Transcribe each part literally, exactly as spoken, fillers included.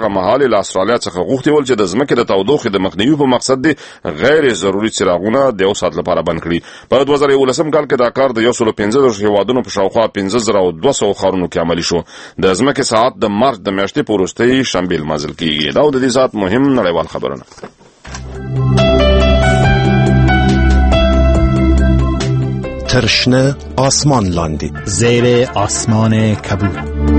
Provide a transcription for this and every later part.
هغه مهال له استرالیا څخه غوښتي ول چې د ځمکې د تودوخې د مخنیوي په مقصد د غیر ضروري څراغونه د یو ساعت لپاره بند کړي. په دوه زره یولسم کال کې دا کار د یو سل پنځه دېرش هیوادونو په شاوخوا پنځه زره دوه سوه ښارونو کې عملي شو. د ځمکې ساعت د مارچ د میاشتې په وروستۍ شنبې لمانځل کیږي. دا د دې ساعت مهم نړیوال خبرونه. ترشنه آسمان لاندې زیر آسمان کبود.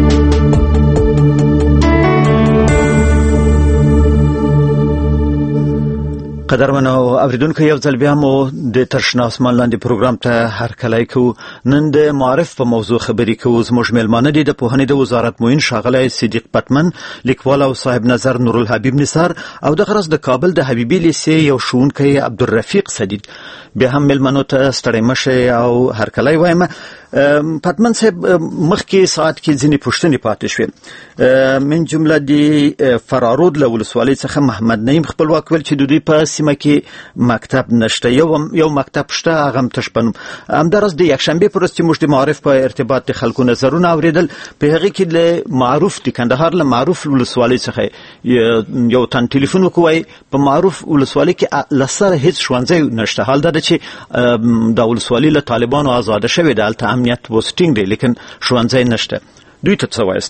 قدرمنو اوریدونکو یو ځل بیا مو د ترشنه آسمان لاندې پروګرام ته هرکلی کوو. نن د معارف په موضوع خبرې کوو. زموږ میلمانه دي د پوهنې د وزارت معین ښاغلی صدیق پتمن، لیکوال او صاحب نظر نورالحبیب نثار، او د غرض د کابل د حبیبي لیسې یو ښوونکی عبدالرفیق سدید. بیا هم میلمنو ته ستړی مه شئ او هرکلی وایم. پتمن صاحب، مخکې ساعت کې ځینې پوښتنې پاتې شوې. من جمله د فرارود له ولسوالۍ څخه محمد نعیم خپلواک ویل چې د دوی په سیمه کې مکتب نشته. یو یو مکتب شته، هغه هم تشپنم. همداراز د یکشنبې په ورځ چې موږ د معارف په ارتباط د خلکو نظرونه اوریدل، په هغې کې له معروف د کندهار له معروف ولسوالۍ څخه یو تن ټلیفون وکړی. په معروف ولسوالۍ کې له سره هیڅ ښوونځی نشته. حال دا ده چې دا ولسوالي له طالبانو آزاده شوې ده، هلته امنیت اوس ټینګ دی، لیکن ښوونځی نشته. دوی ته څه وایست؟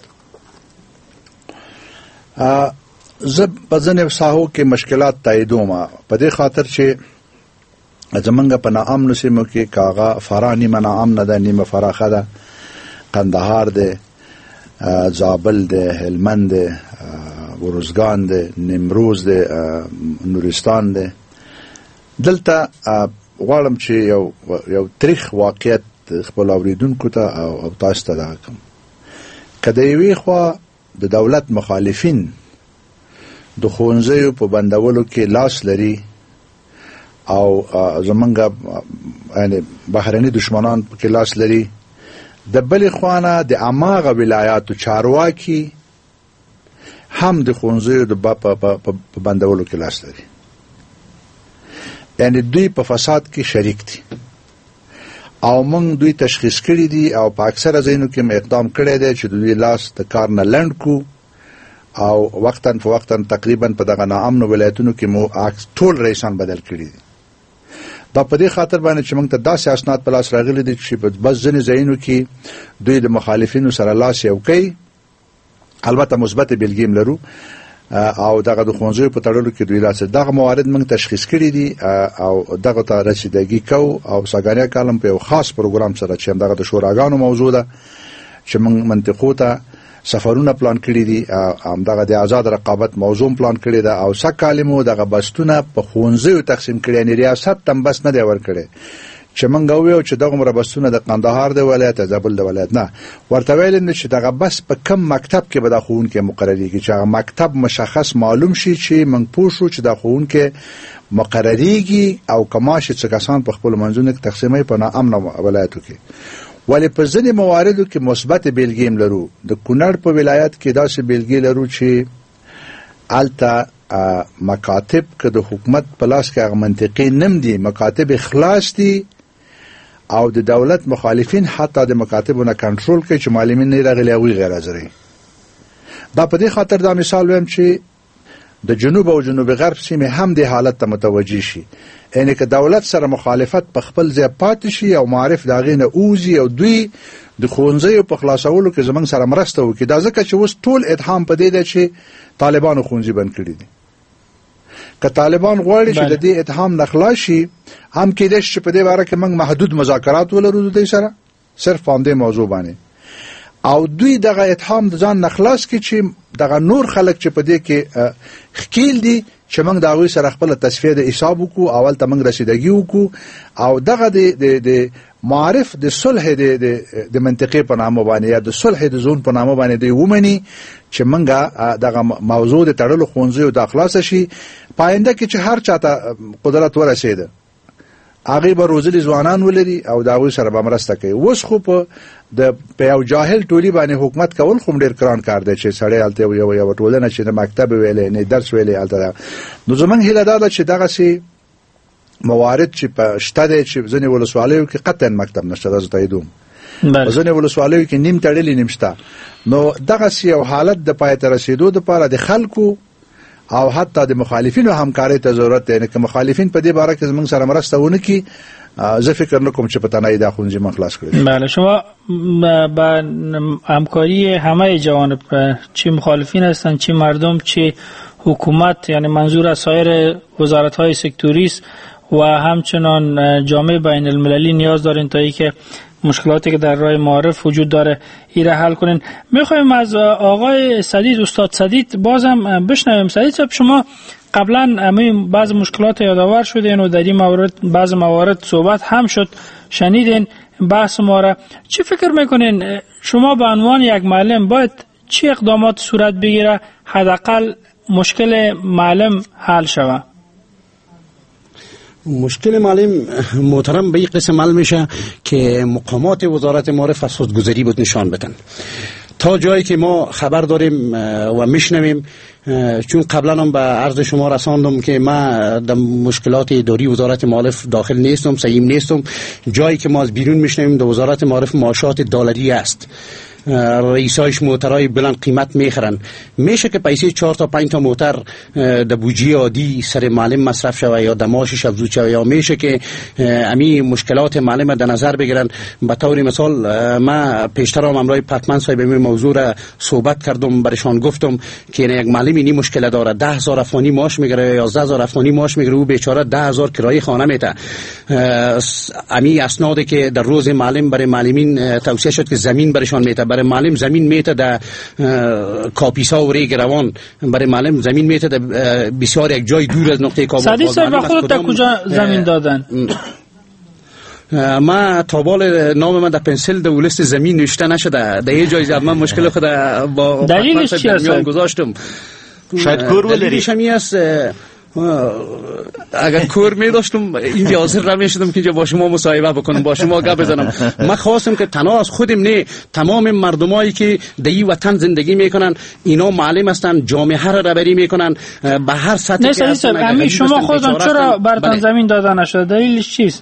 زه په ځینې ساحو کې مشکلات تاییدوم، په دې خاطر چې زمونږ په ناامنو سیمو کې کاغه فرا نیمه ناامنه ده، نیمه فراخه ده. قندهار ده، زابل ده، هلمند ده، ورزگان ده، نیمروز ده، نورستان ده. دلته غواړم چې یو یو تاریخ واقعیت خپل اوریدونکو ته او تاسو ته دا کوم. که د یوې خوا د دولت مخالفین د ښوونځیو په بندولو کې لاس لري او زمونږ یعنې بهرني دشمنان په کې لاس لري، د بلې خوانه د هماغه ولایاتو چارواکي هم د ښوونځیو د په بندولو کې لاس لري. یعنی دوی په فساد کې شریک دي او موږ دوی تشخیص کړي دي او په اکثره ځایونو کې اقدام کړی دی چې دوی لاس د کار نه لنډ کو او وقتا په وقتا تقریبا په دغه ناامنو ولایتونو کې مو ټول رئیسان بدل کړي دي. دا په دې خاطر باندې چې موږ ته داسې اسناد په لاس راغلي دي چې په بس ځینې ځایونو کې دوی د مخالفینو سره لاس یو کوي. البته مثبت بیلګې لرو او دغه د ښوونځیو په تړلو کې دوی لاس دغه موارد موږ تشخیص کړي دي او دغه ته رسیدګي کوو. او ساګانیا کالم په یو خاص پروګرام سره چې دغه د شوراګانو موضوع ده چې موږ منطقو ته سفرونه پلان کړي دي، هم دغه د آزاد رقابت موضوع پلان کړي ده او سکالمو دغه بستونه په ښوونځیو تقسیم کړي. یعنې ریاست تم بس نه دی ورکړی چې موږ وویو چې دغه مره بسونه د قندهار د ولایت، زابل د ولایت نه، ورته ویل چې دغه بس په کم مکتب کې به دا ښوونکی مقرریږي، چې هغه مکتب مشخص معلوم شي چې موږ پوه شو چې دا ښوونکی مقرریږي او کماشي چې کسان په خپل منځونو کې تقسیموي په ناامنه ولایتو کې. ولې په ځینې مواردو کې مثبت بیلګې لرو. د کونړ په ولایت کې داسې بیلګې لرو چې هلته مکاتب که د حکومت په لاس کې هغه منطقي نم دي، مکاتب خلاص دي او د دولت مخالفین حتی د مکاتبو نه کنټرول کوي چې معلمین نه راغلي هغوی غیر حاضري. دا په دې خاطر دا مثال ویم چې د جنوب او جنوب غرب سیمې هم د حالت ته متوجه شي. یعنی که دولت سره مخالفت په خپل ځای پاتې شي او معارف د هغې نه اوځي او دوی د ښوونځیو په خلاصولو کې زموږ سره مرسته وکړي. دا ځکه چې اوس ټول اتهام په دې دی چې طالبانو ښوونځي بند کړي دي. که طالبان غواړي چې د دې اتهام نه خلاص شي، هم کېدای شي چې په دې باره کې موږ محدود مذاکرات ولرو د دوی سره صرف په همدې موضوع باندې، او دوی دغه اتهام د ځان نه خلاص کړي چې دغه نور خلک چې په دې کې ښکیل دي چې موږ د هغوی سره خپله تصفیه د حساب وکړو، اول ته موږ رسیدګي وکړو او دغه د معارف د صلح د منطقې په نامه باندې یا د صلح د زون په نامه باندې دوی ومني چې موږ دغه موضوع د تړلو ښوونځیو دا خلاصه شي. په آینده کې چې هر چا ته قدرت ورسېده هغې به روزلي ځوانان ولري او د هغوی سره به مرسته کوي. اوس خو په د په یو جاهل ټولي باندې حکومت کول خو ډېر ګران کار دی چې سړی هلته یو یو ټولنه چې نه مکتب ویلی نه درس ویلی هلته ده. نو زموږ هیله دا ده چې دغسې موارد چې په شته دی چې ځینې ولسوالیو کې قطعا مکتب نشته، دا زه تاییدوم. ځنې ولسوالیو کې نیم تړلې نیم شته. نو دغه یو حالت د پای ته رسیدو لپاره د خلکو او حتی د مخالفینو همکارۍ ته ضرورت دی. که مخالفین په دې باره کې زموږ سره مرسته ونه کړي، زه فکر نکوم چې په تنهایی دا خونځې ما خلاص کړی. بله، شما با همکاری همه جوانب، چی مخالفین هستند، چی مردم، چی حکومت، یعنی منظور از سایر وزارت‌های سکتوری است و همچنان جامعه بین المللی نیاز دارین تا اینکه مشکلاتی که در راه معارف وجود داره ایره حل کنین. میخوایم از آقای سدید، استاد سدید بازم بشنویم. سدید صاحب، شما قبلا همین بعض مشکلات یادآور شدین و در این مورد بعض موارد صحبت هم شد، شنیدین بحث ما را. چی فکر میکنین شما به عنوان یک معلم باید چی اقدامات صورت بگیره حداقل مشکل معلم حل شود؟ مشکل معلم محترم به این قسم حل میشه که مقامات وزارت معارف از خودگذری بود نشان بدن. تا جایی که ما خبر داریم و میشنویم، چون قبلا هم به عرض شما رساندم که ما در مشکلات اداری وزارت معارف داخل نیستم، سعیم نیستم. جایی که ما از بیرون میشنویم در وزارت معارف معاشات دلاری است، رئیسایش موترهای بلند قیمت میخرن. میشه که پیسه چهار تا پنج تا موتر در بودجه عادی سر معلم مصرف شوه یا دماشش افزود شوه، یا میشه که امی مشکلات معلم در نظر بگیرن. به طور مثال ما پیشتر هم امرای پتمن صاحب این موضوع را صحبت کردم، برشان گفتم که یک معلم اینی مشکل داره، ده هزار افغانی معاش میگیره، یازده هزار افغانی معاش میگیره، او بیچاره ده هزار کرایه خانه میده. امی اسنادی که در روز معلم برای معلمین توصیه شد که زمین برشان میده، برای معلم زمین میته در کاپیسا و ریگ روان، برای معلم زمین میته در بسیار یک جای دور از نقطه کابل. سعدی صاحب خودت تا کجا زمین دادن؟ ما تابال نام من در پنسل در لیست زمین نوشته نشده. در یه جای من مشکل خود با دلیلش چی است؟ گذاشتم. شاید کور ولری. دلیلش همی است اگر کور می داشتم اینجا حاضر نمیشدم که اینجا با شما مصاحبه بکنم، با شما گپ بزنم. من خواستم که تنها از خودم نه، تمام مردمایی که در این وطن زندگی میکنن اینا معلم هستن، جامعه را رهبری میکنن به هر سطحی که هستن. همین شما خودتون چرا براتون زمین داده نشده؟ دلیلش چیست؟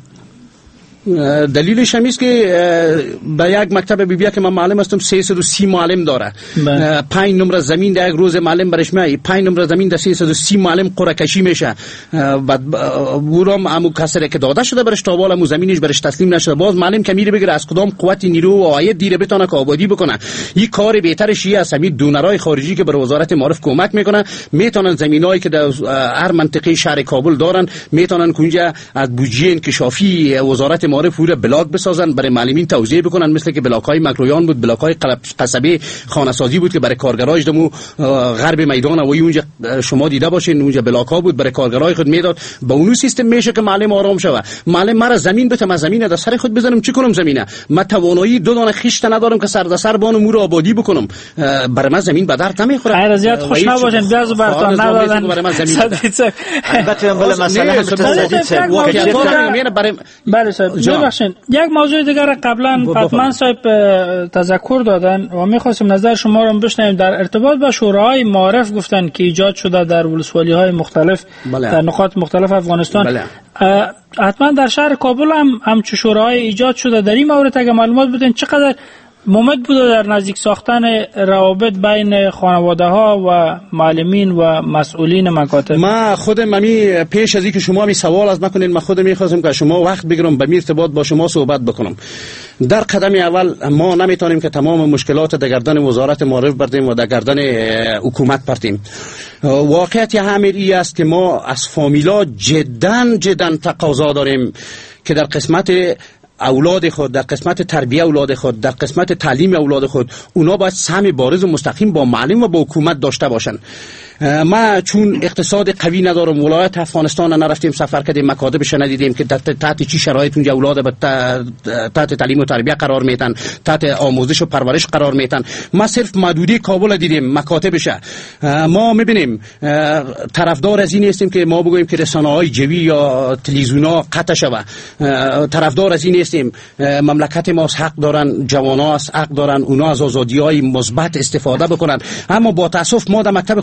دلیلش هم است که به یک مکتب بیبیا که من معلم هستم سیصد و سی معلم داره. پنج نمره زمین در یک روز معلم برش میای، پنج نمره زمین در سیصد و سی معلم قرعه کشی میشه. بعد اونم امو کسره که داده شده برش تا بالا مو زمینش برش تسلیم نشده. باز معلم که میره بگیره از کدام قوت نیرو و عاید دیره بتونه که آبادی بکنه. این کار بهترش است. همین دونرای خارجی که بر وزارت معارف کمک میکنه میتونن زمینایی که در هر منطقه شهر کابل دارن میتونن کنجا از بودجه انکشافی وزارت معارف پور بلاک بسازن، برای معلمین توزیع بکنن، مثل که بلاک‌های مکرویان بود، بلاک‌های قصبه خانه‌سازی بود که برای کارگرایش دمو غرب میدان و اونجا شما دیده باشین اونجا بلاک‌ها بود برای کارگرای خود میداد. با اون سیستم میشه که معلم آرام شوه. معلم مرا زمین بده، من زمین در سر خود بزنم چی کنم؟ زمینه من توانایی دو دانه خشت ندارم که سر در سر بانو مور آبادی بکنم. برای من زمین به درد نمیخوره. هر زیاد خوش نباشین بیاز براتون ندادن برای من زمین. البته بله مسئله هم بله صاحب. ببخشید یک موضوع دیگر قبلا پتمن صاحب تذکر دادن و می‌خواستیم نظر شما رو بشنویم در ارتباط با شورای معارف. گفتن که ایجاد شده در ولسوالی‌های مختلف بله. در نقاط مختلف افغانستان. بله. حتما در شهر کابل هم همچون شورای ایجاد شده. در این مورد اگه معلومات بدین چقدر ممد بوده در نزدیک ساختن روابط بین خانواده ها و معلمین و مسئولین مکاتب؟ ما خودم امی پیش از اینکه شما می سوال از نکنین، من خودم می‌خواستم که شما وقت بگیرم به ارتباط با شما صحبت بکنم. در قدم اول ما نمیتونیم که تمام مشکلات در گردن وزارت معارف بردیم و در گردن حکومت بردیم. واقعیت همین است که ما از فامیلا جدا جدا تقاضا داریم که در قسمت اولاد خود، در قسمت تربیه اولاد خود، در قسمت تعلیم اولاد خود، اونا باید سهم بارز و مستقیم با معلم و با حکومت داشته باشن. ما چون اقتصاد قوی ندارم، ولایت افغانستان نرفتیم سفر کردیم، مکاتبش ندیدیم که تحت چی شرایط اونجا اولاد به تحت تعلیم و تربیه قرار میتن، تحت آموزش و پرورش قرار میتن. ما صرف محدودی کابل دیدیم، مکاتبش. ما میبینیم طرفدار از این هستیم که ما بگوییم که رسانه‌های جوی یا تلویزیون‌ها قطع شوه. طرفدار از این هستیم مملکت ما حق دارن، جوان‌ها حق دارن، اونا از آزادی‌های مثبت استفاده بکنن. اما با تاسف ما در مکتب خود بعد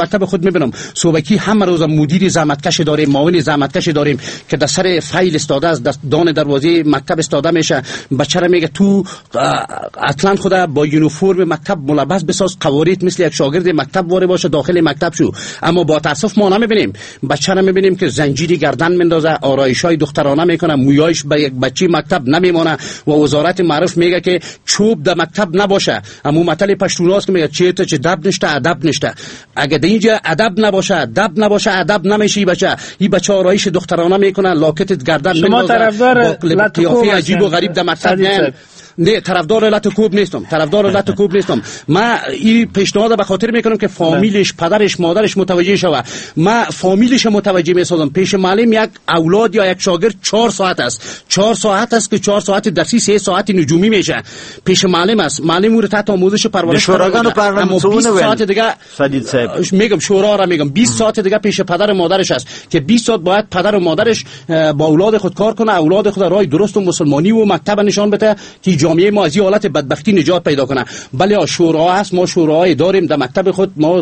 مکتب خود میبینم صوبکی همه روز مدیر زحمتکش داریم، معاون زحمتکش داریم که در سر فایل استاده از دان دروازه مکتب استاده میشه. بچه را میگه تو اصلا خدا با یونیفرم مکتب ملبس بساز، قوارید مثل یک شاگرد مکتب واره باشه داخل مکتب شو. اما با تاسف ما نمیبینیم. بچه را میبینیم که زنجیری گردن میندازه، آرایشای دخترانه میکنه، مویایش به یک بچی مکتب نمیمونه و وزارت معرف میگه که چوب در مکتب نباشه. اما متل پشتوناست که میگه چه تو چه دب نشته ادب نشته. اگه در اینجا ادب نباشه، ادب نباشه، ادب نمیشه. بچه این بچه آرایش دخترانه میکنه، لاکت گردن میندازه، با قیافه عجیب و غریب در مکتب نه. نه طرفدار لات کوب نیستم، طرفدار لات کوب نیستم. ما این پیشنهاد به خاطر میکنم که فامیلش، پدرش، مادرش متوجه شوه. ما فامیلش متوجه میسازم. پیش معلم یک اولاد یا یک شاگرد چهار ساعت است، چهار ساعت است که چهار ساعت درسی، سه ساعت نجومی میشه. پیش معلم است، معلم رو تحت آموزش پرورش شوراگان پرورش بیست ساعت دیگه سدید صاحب میگم شورا را میگم بیست ساعت دیگه پیش پدر و مادرش است که بیست ساعت باید پدر و مادرش با اولاد خود کار کنه، اولاد خود راه درست و مسلمانی و مکتب نشان بده که جامعه ما از این حالت بدبختی نجات پیدا کنه. بله شورا هست، ما شورای داریم در مکتب خود، ما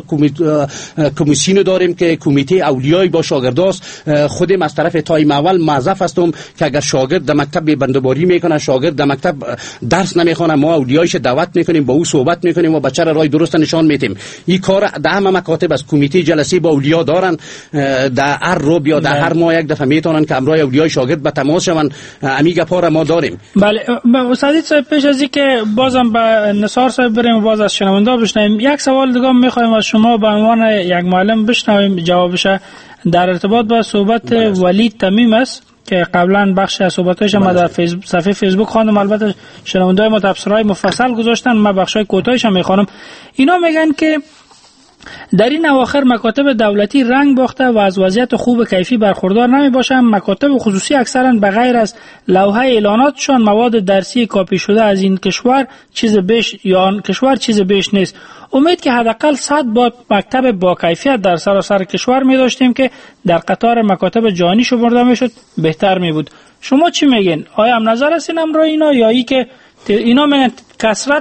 کمیسیون داریم که کمیته اولیای با شاگرداست. خودم از طرف تایم اول معذف هستم که اگر شاگرد در مکتب بنده‌باری میکنه، شاگرد در مکتب درس نمیخونه، ما اولیایش دعوت میکنیم، با او صحبت میکنیم و بچه را راه درست نشان میدیم. این کار در همه مکاتب از کمیته جلسه با اولیا دارن، در هر روز یا در هر ماه یک دفعه میتونن که امرای اولیای شاگرد به تماس شون. امی گپا ما داریم. بله استاد صاحب، پیش از اینکه بازم به نثار صاحب بریم و باز از شنوندا بشنویم، یک سوال دیگه میخوایم از شما به عنوان یک معلم بشنویم جوابش در ارتباط با صحبت ولید تمیم است که قبلا بخش از صحبتش ما در فیسبوک صفحه فیسبوک خواندم. البته شنوندای ما تفسیرهای مفصل گذاشتن، من بخشای کوتاهش هم میخوانم. اینا میگن که در این اواخر مکاتب دولتی رنگ باخته و از وضعیت خوب کیفی برخوردار نمی باشند. مکاتب خصوصی اکثرا بغیر از لوحه اعلاناتشان مواد درسی کاپی شده از این کشور چیز بیش یا آن کشور چیز بیش نیست. امید که حداقل صد با مکتب با کیفیت در سراسر کشور می داشتیم که در قطار مکاتب جهانی شمرده می شد، بهتر می بود. شما چی میگین؟ آیا هم نظر هستین امرا اینا یا ای که اینا میگن کثرت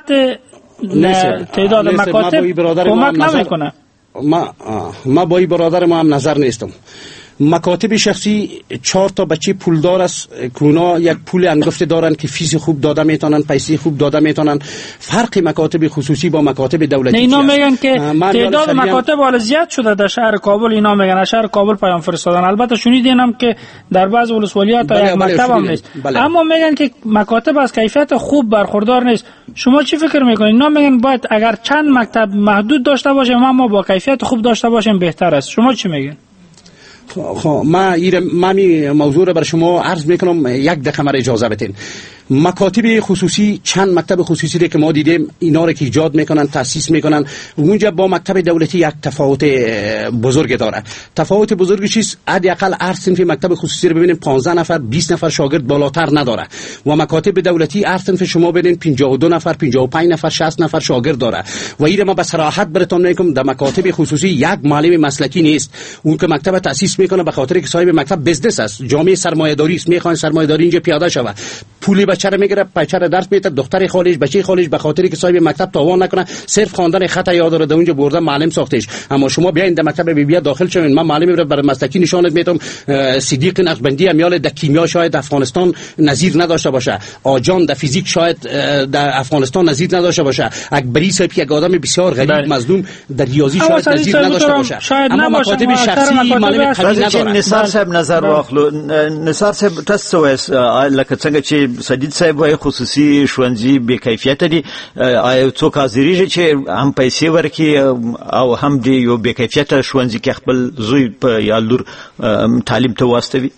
تعداد مکاتب کمک نمیکنه؟ ما ما با این برادر ما هم نظر نیستم. مکاتب شخصی چهار تا بچه پولدار است که اونا یک پول انگفته دارن که فیس خوب داده میتونن، پیسه خوب داده میتونن. فرق مکاتب خصوصی با مکاتب دولتی اینا میگن که تعداد مکاتب حالا زیاد شده در شهر کابل. اینا میگن شهر کابل پیام فرستادن. البته شنیدینم که در بعض ولسوالیات تا یک مکتب هم نیست، اما میگن که مکاتب از کیفیت خوب برخوردار نیست. شما چی فکر میکنید؟ اینا میگن باید اگر چند مکتب محدود داشته باشیم اما با کیفیت خوب داشته باشیم بهتر است. شما چی میگین؟ خب ما این ما می موضوع رو بر شما عرض میکنم، یک دقیقه مرا اجازه بدین. مکاتب خصوصی، چند مکتب خصوصی رو که ما دیدیم اینا رو که ایجاد میکنن، تاسیس میکنن، اونجا با مکتب دولتی یک تفاوت بزرگ داره. تفاوت بزرگی چیست؟ حداقل هر صنف مکتب خصوصی رو ببینیم پانزده نفر بیست نفر شاگرد بالاتر نداره و مکاتب دولتی هر صنف شما ببینید پنجاه و دو نفر پنجاه و پنج نفر شصت نفر شاگرد داره. و این ما به صراحت براتون میگم در مکاتب خصوصی یک معلم مسلکی نیست. اون که مکتب تاسیس میکنه به خاطر که صاحب مکتب بزنس است، جامعه سرمایه‌داری است، میخوان سرمایه‌داری اینجا پیاده شوه، پولی بچه رو میگیره، بچه رو درس میده، دختر خالش بچه خالش به خاطر که صاحب مکتب تاوان نکنه صرف خواندن خط یاد داره اونجا برده معلم ساختش. اما شما بیاین در مکتب بیا داخل شوین، من معلمی رو برای مسلکی نشانت میدم. صدیق نقشبندی امیال در کیمیا شاید افغانستان نظیر نداشته باشه، آجان در فیزیک شاید در افغانستان نظیر نداشته باشه، اکبری صاحب یک آدم بسیار غریب مظلوم در ریاضی شاید نظیر نداشته باشه. اما مکاتب شخصی معلم قوی نداره. نثار صاحب نظر واخلو. نثار صاحب تاسو وایس لکه څنګه چې سدید صاحب وايي خصوصي ښوونځي بې کیفیت دي، آیا څوک حاضرېږي چې هم پیسې ورکړي او هم د یو بې کیفیته ښوونځي کې خپل زوی په یا لور تعلیم ته واستوي؟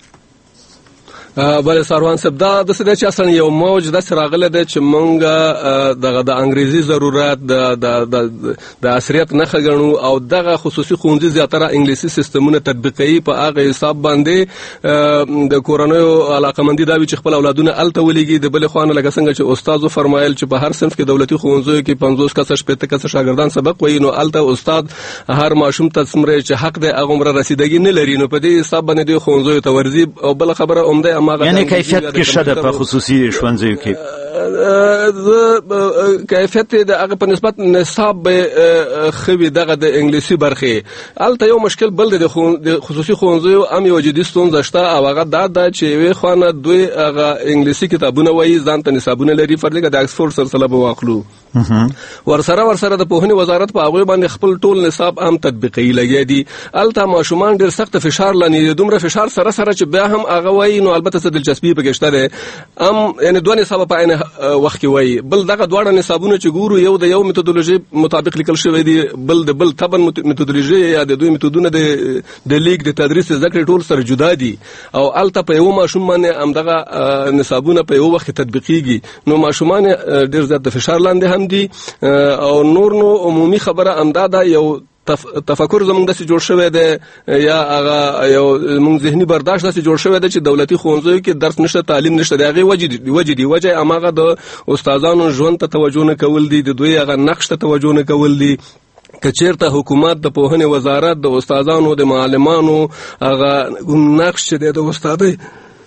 بله سروان صاحب دا د څه چې اصلا یو موج د سراغله د چې مونږ دغه د انګریزي ضرورت د د د عصریت نه خګنو او دغه خصوصي خوندې زیاتره انګلیسي سیستمونه تطبیقي په هغه حساب باندې د کورونو علاقمندي دا چې خپل اولادونه الته ولېږي. د بل خوانه لکه څنګه چې استادو فرمایل چې په هر صنف کې دولتي ښوونځیو کې پنځوس کسه شپږ کسه شاګردان سبق وایي، نو الته استاد هر ماشوم ته څومره چې حق دی هغه عمر رسیدګي نه لري، نو په دې حساب باندې د ښوونځیو ته ورځي. او بل خبره عمده یعنی کیفیت کې شته په خصوصي ښوونځیو کې کیفیت د هغه په نسبت نصاب به خوي دغه د انګلیسي برخه الته یو مشکل بل د خصوصي ښوونځیو هم یو جدي ستونزه شته او هغه دا ده چې وی خونه دوی هغه انګلیسي کتابونه وایي ځان ته نصابونه لري فرض کړه د اکسفورد سلسله به واخلو ورسره ورسره د پوهنې وزارت په هغه باندې خپل ټول نصاب هم تطبیقي لګیا دي الته ماشومان ډیر سخت فشار لاندې دومره فشار سره سره چې بیا هم هغه وایي نو البته څه دلچسپي پکې شته ده هم یعنی دوه نصاب په عین وخت کې وایي بل دغه دواړه نصابونه چې ګورو یو د یو میتودولوژي مطابق لیکل شوی دي بل د بل تبن میتودولوژي یا د دوی میتودونه د د لیک د تدریس ذکر ټول سره جدا دي او الته په یو ماشوم باندې هم دغه نصابونه په یو وخت تطبیقيږي نو ماشومان ډیر زیات د فشار لاندې هم دي او نور نو عمومي خبره امداده یو تفکر زمونږ داسې جوړ شوی دی یا هغه یو زمونږ ذهني برداشت داسې جوړ شوی دی چې دولتي ښوونځیو کې درس نشته تعلیم نشته د هغې وجې دي وجه هماغه د استادانو ژوند ته توجه نه کول دي د دوی هغه نقش ته توجه نه کول دي که چیرته حکومت د پوهنې وزارت د استادانو د معلمانو هغه نقش چې دی د استادۍ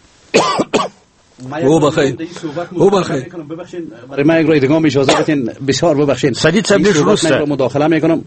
او بخیر او بخیر برای من یک رو ادغام اجازه بدین بسیار ببخشید سدید صاحب درسته مداخله میکنم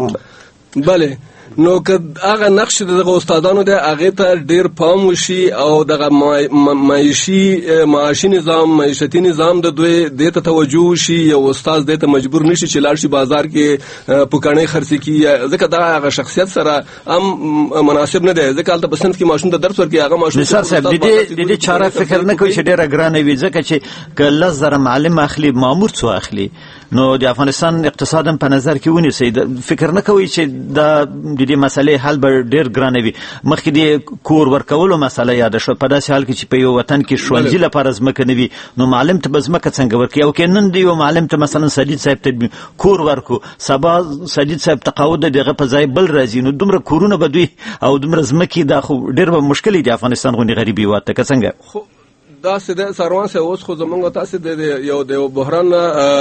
بله نو که هغه نقش دغه استادانو د هغه ته ډیر پام وشي او دغه معیشي معاشي نظام معیشتي نظام د دوی د ته توجه وشي یو استاد د ته مجبور نشي چې لاړ شي بازار کې پکانې خرڅي کی ځکه دا هغه شخصیت سره هم مناسب نه دی ځکه البته په صنف کې ماشوم د درس ورکي هغه ماشوم نثار صاحب د دې د دې چاره فکر نه کوي چې ډیره ګرانه وي ځکه چې کله زره معلم اخلي مامور څو اخلي نو د افغانستان اقتصاد په نظر کې ونیسي فکر نه کوي چې دا د دې مسلې حل به ډیر ګرانه وي مخکې د کور ورکولو مسله یاد شو په داسې حال کې چې په یو وطن کې ښوونځي لپاره ځمکه نه وي نو معلم ته به ځمکه څنګه ورکړي او که نن د یو معلم ته مثلا سدید صاحب ته کور ورکو سبا سدید صاحب تقاعد دغه په ځای بل راځي نو دومره کورونه به دوی او دومره ځمکې دا خو ډیر به مشکل دي افغانستان غونډې غریبي واته که څنګه دا سده سروان سه اوس خو زمونږ تاسو د یو د بحران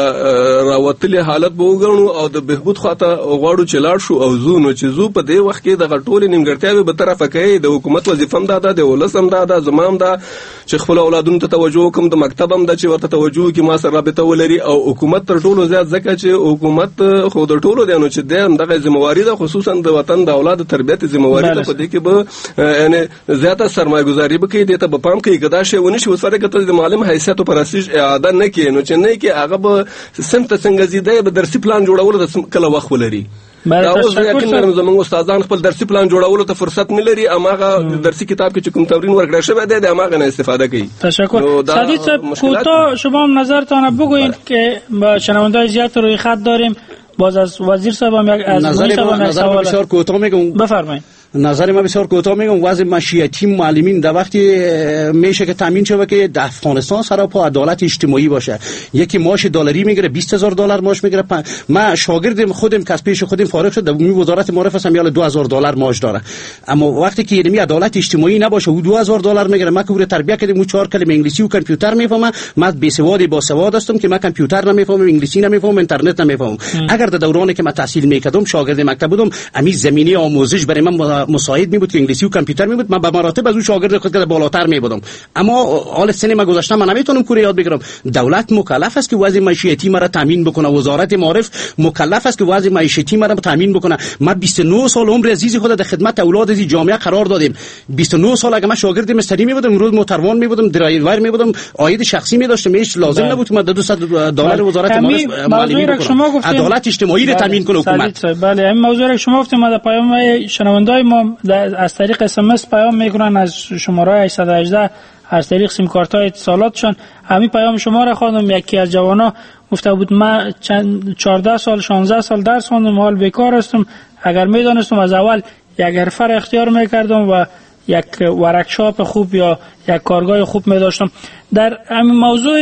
راوتلې حالت به وګڼو او د بهبود خاطه غواړو چې لاړ شو او زو نو چې زو په دې وخت کې د غټولې نیمګړتیاوي به طرفه کوي د حکومت وظیفه هم ده د ولسم ده د زمام ده چې خپل اولادونو ته توجه کوم د مکتب هم ده چې ورته توجه کوي ما سره رابطه ولري او حکومت تر ټولو زیات ځکه چې حکومت خو د ټولو دی نو چې دغه ذمہواری ده خصوصا د وطن د اولاد تربیت ذمہواری ده په دې کې به یعنی زیاته سرمایه‌ګذاري به کوي د ته په پام کې کدا شی ونی شي وسره کته د معلم حیثیت او پرستیج اعاده نه کوي نو چې نه کې هغه به سمت څنګه زیاده به درسي پلان جوړول د کله وخت ولري دا اوس یقینا زموږ استادان خپل درسي پلان جوړولو ته فرصت نه لري اماغه درسي کتاب کې کوم تمرین ورکړل شوی دی د اماغه نه استفاده کوي تشکر سعید صاحب کوتاه شما هم نظرتان بگویید که شنوندای زیاد روی خط داریم باز از وزیر صاحب هم یک از نظر ما نظر بسیار کوتاه میگم بفرمایید نظر ما بسیار کوتاه میگم وضع معیشتی معلمین در وقتی میشه که تامین شود که در افغانستان سراپا عدالت اجتماعی باشه یکی معاش دلاری میگیره بیست هزار دلار معاش میگیره پ... ما شاگردم خودم کسب پیش خودم فارغ شد در وزارت معارف هستم یاله دو هزار دلار معاش داره اما وقتی که یعنی عدالت اجتماعی نباشه او دو هزار دلار میگیره ما که تربیت کردم چهار کلمه انگلیسی و کامپیوتر میفهمم من بی سوادی با سواد هستم که من کامپیوتر نمیفهمم انگلیسی نمیفهمم اینترنت نمیفهمم اگر در دورانی که من تحصیل میکردم شاگرد مکتب بودم امی زمینه آموزش برای من مساعد می بود که انگلیسی و کامپیوتر می بود من به مراتب از اون شاگرد خود که بالاتر می بودم اما حال سن ما گذشته من نمیتونم کور یاد بگیرم دولت مکلف است که وضع معیشتی مرا تامین بکنه وزارت معارف مکلف است که وضع معیشتی مرا تامین بکنه من بیست و نه سال عمر عزیز خود در خدمت اولاد از جامعه قرار دادیم بیست و نه سال اگه من شاگرد مستری می بودم امروز موتروان می بودم درایور می بودم عاید شخصی می داشتم هیچ لازم نبود من دویست دلار وزارت معارف معلمی بکنم عدالت اجتماعی را تامین کنه حکومت بله این موضوع شما گفتید ما در پیام شنوندای ما از طریق اس ام اس پیام میکنن از شماره هشتصد و هجده از طریق سیم کارت های اتصالاتشان همین پیام شما را خواندم یکی از جوانا گفته بود من چهارده سال شانزده سال درس خواندم حال بیکار هستم اگر میدانستم از اول یک حرفه را اختیار میکردم و یک ورکشاپ خوب یا یک کارگاه خوب می‌داشتم. در همین موضوع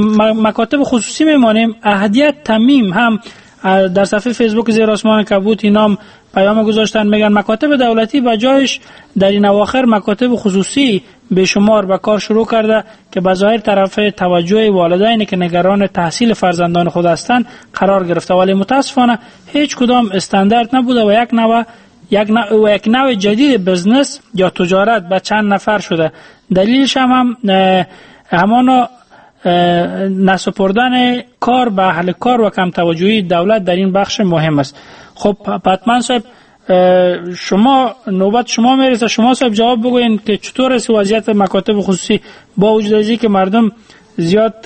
مکاتب خصوصی میمانیم. اهدیت تمیم هم در صفحه فیسبوک زیر آسمان کبوت اینام پیام گذاشتن، میگن مکاتب دولتی به جایش در این اواخر مکاتب خصوصی به شمار به کار شروع کرده که به ظاهر طرف توجه والدینی که نگران تحصیل فرزندان خود هستند قرار گرفته، ولی متاسفانه هیچ کدام استاندارد نبوده و یک نوع یک نوع, یک نوع جدید بزنس یا تجارت به چند نفر شده. دلیلش هم, هم همانا نسپردن کار به اهل کار و کم توجهی دولت در این بخش مهم است. خب پتمن صاحب شما نوبت شما میرسه، شما صاحب جواب بگوین که چطور است وضعیت مکاتب خصوصی با وجود از اینکه مردم زیاد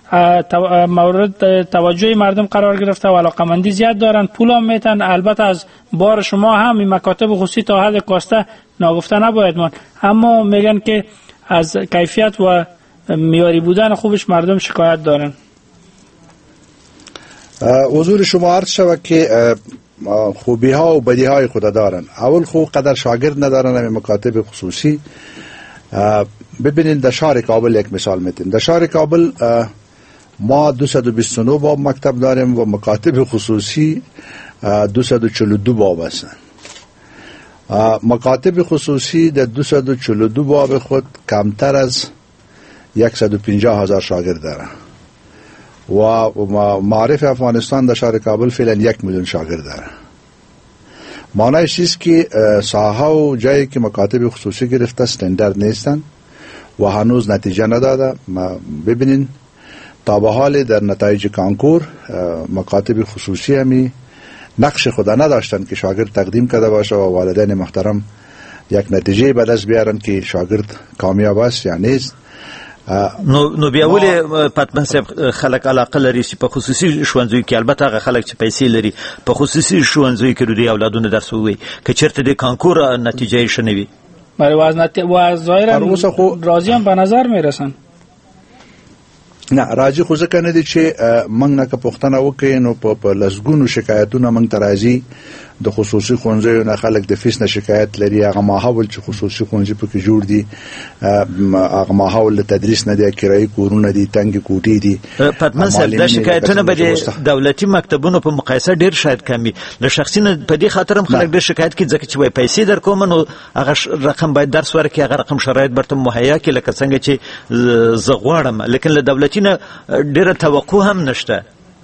مورد توجه مردم قرار گرفته و علاقمندی زیاد دارن، پول هم میتن، البته از بار شما هم این مکاتب خصوصی تا حد کاسته ناگفته نباید مان، اما میگن که از کیفیت و معیاری بودن خوبش مردم شکایت دارن. حضور شما عرض شود که خوبی ها و بدی های خود دارن. اول خو قدر شاگرد ندارن همین مکاتب خصوصی. ببینید در شهر کابل یک مثال میتیم. در شهر کابل ما دویست و بیست و نه باب مکتب داریم و مکاتب خصوصی دویست و چهل و دو باب هستند. مکاتب خصوصی در دویست و چهل و دو باب خود کمتر از صد و پنجاه هزار شاگرد دارن و معارف افغانستان در شهر کابل فعلا یک میلیون شاگرد داره. معنی چیست که ساحه و جایی که مکاتب خصوصی گرفته استاندارد نیستن و هنوز نتیجه نداده. ببینین تا به حال در نتایج کانکور مکاتب خصوصی همی نقش خدا نداشتن که شاگرد تقدیم کرده باشه و والدین محترم یک نتیجه به دست بیارن که شاگرد کامیاب است یا نیست. نو نو بیا ولې پتمن صاحب خلک علاقه لري چې په خصوصي ښوونځیو کې، البته هغه خلک چې پیسې لري په خصوصي ښوونځیو کې د اولادونو درس ووایي که چېرته د کانکور نتیجه یې ښه نه وي. برای و ظاهرا راضی هم به نظر میرسن. نه راځي خو ځکه نه دي چې موږ نه که پوښتنه وکړو نو په لسګونو شکایتونه موږ ته راځي د خصوصي ښوونځیو نه. خلک د فیس نه شکایت لري، هغه ماحول چې خصوصي ښوونځي پکې جوړ دي هغه ماحول د تدریس نه دی، کرایي کورونه دي، تنګې کوټې دي. پتمن صاحب دا شکایتونه به د دولتي مکتبونو په مقایسه ډېر شاید کم وي. د شخصي نه په دې خاطر هم خلک ډېر شکایت کوي ځکه چې وایي پیسې درکوم نو هغه رقم باید درس ورکړي، هغه رقم شرایط برته مهیا کړي لکه څنګه چې زه غواړم، لیکن له دولتي نه ډېره توقع هم نشته.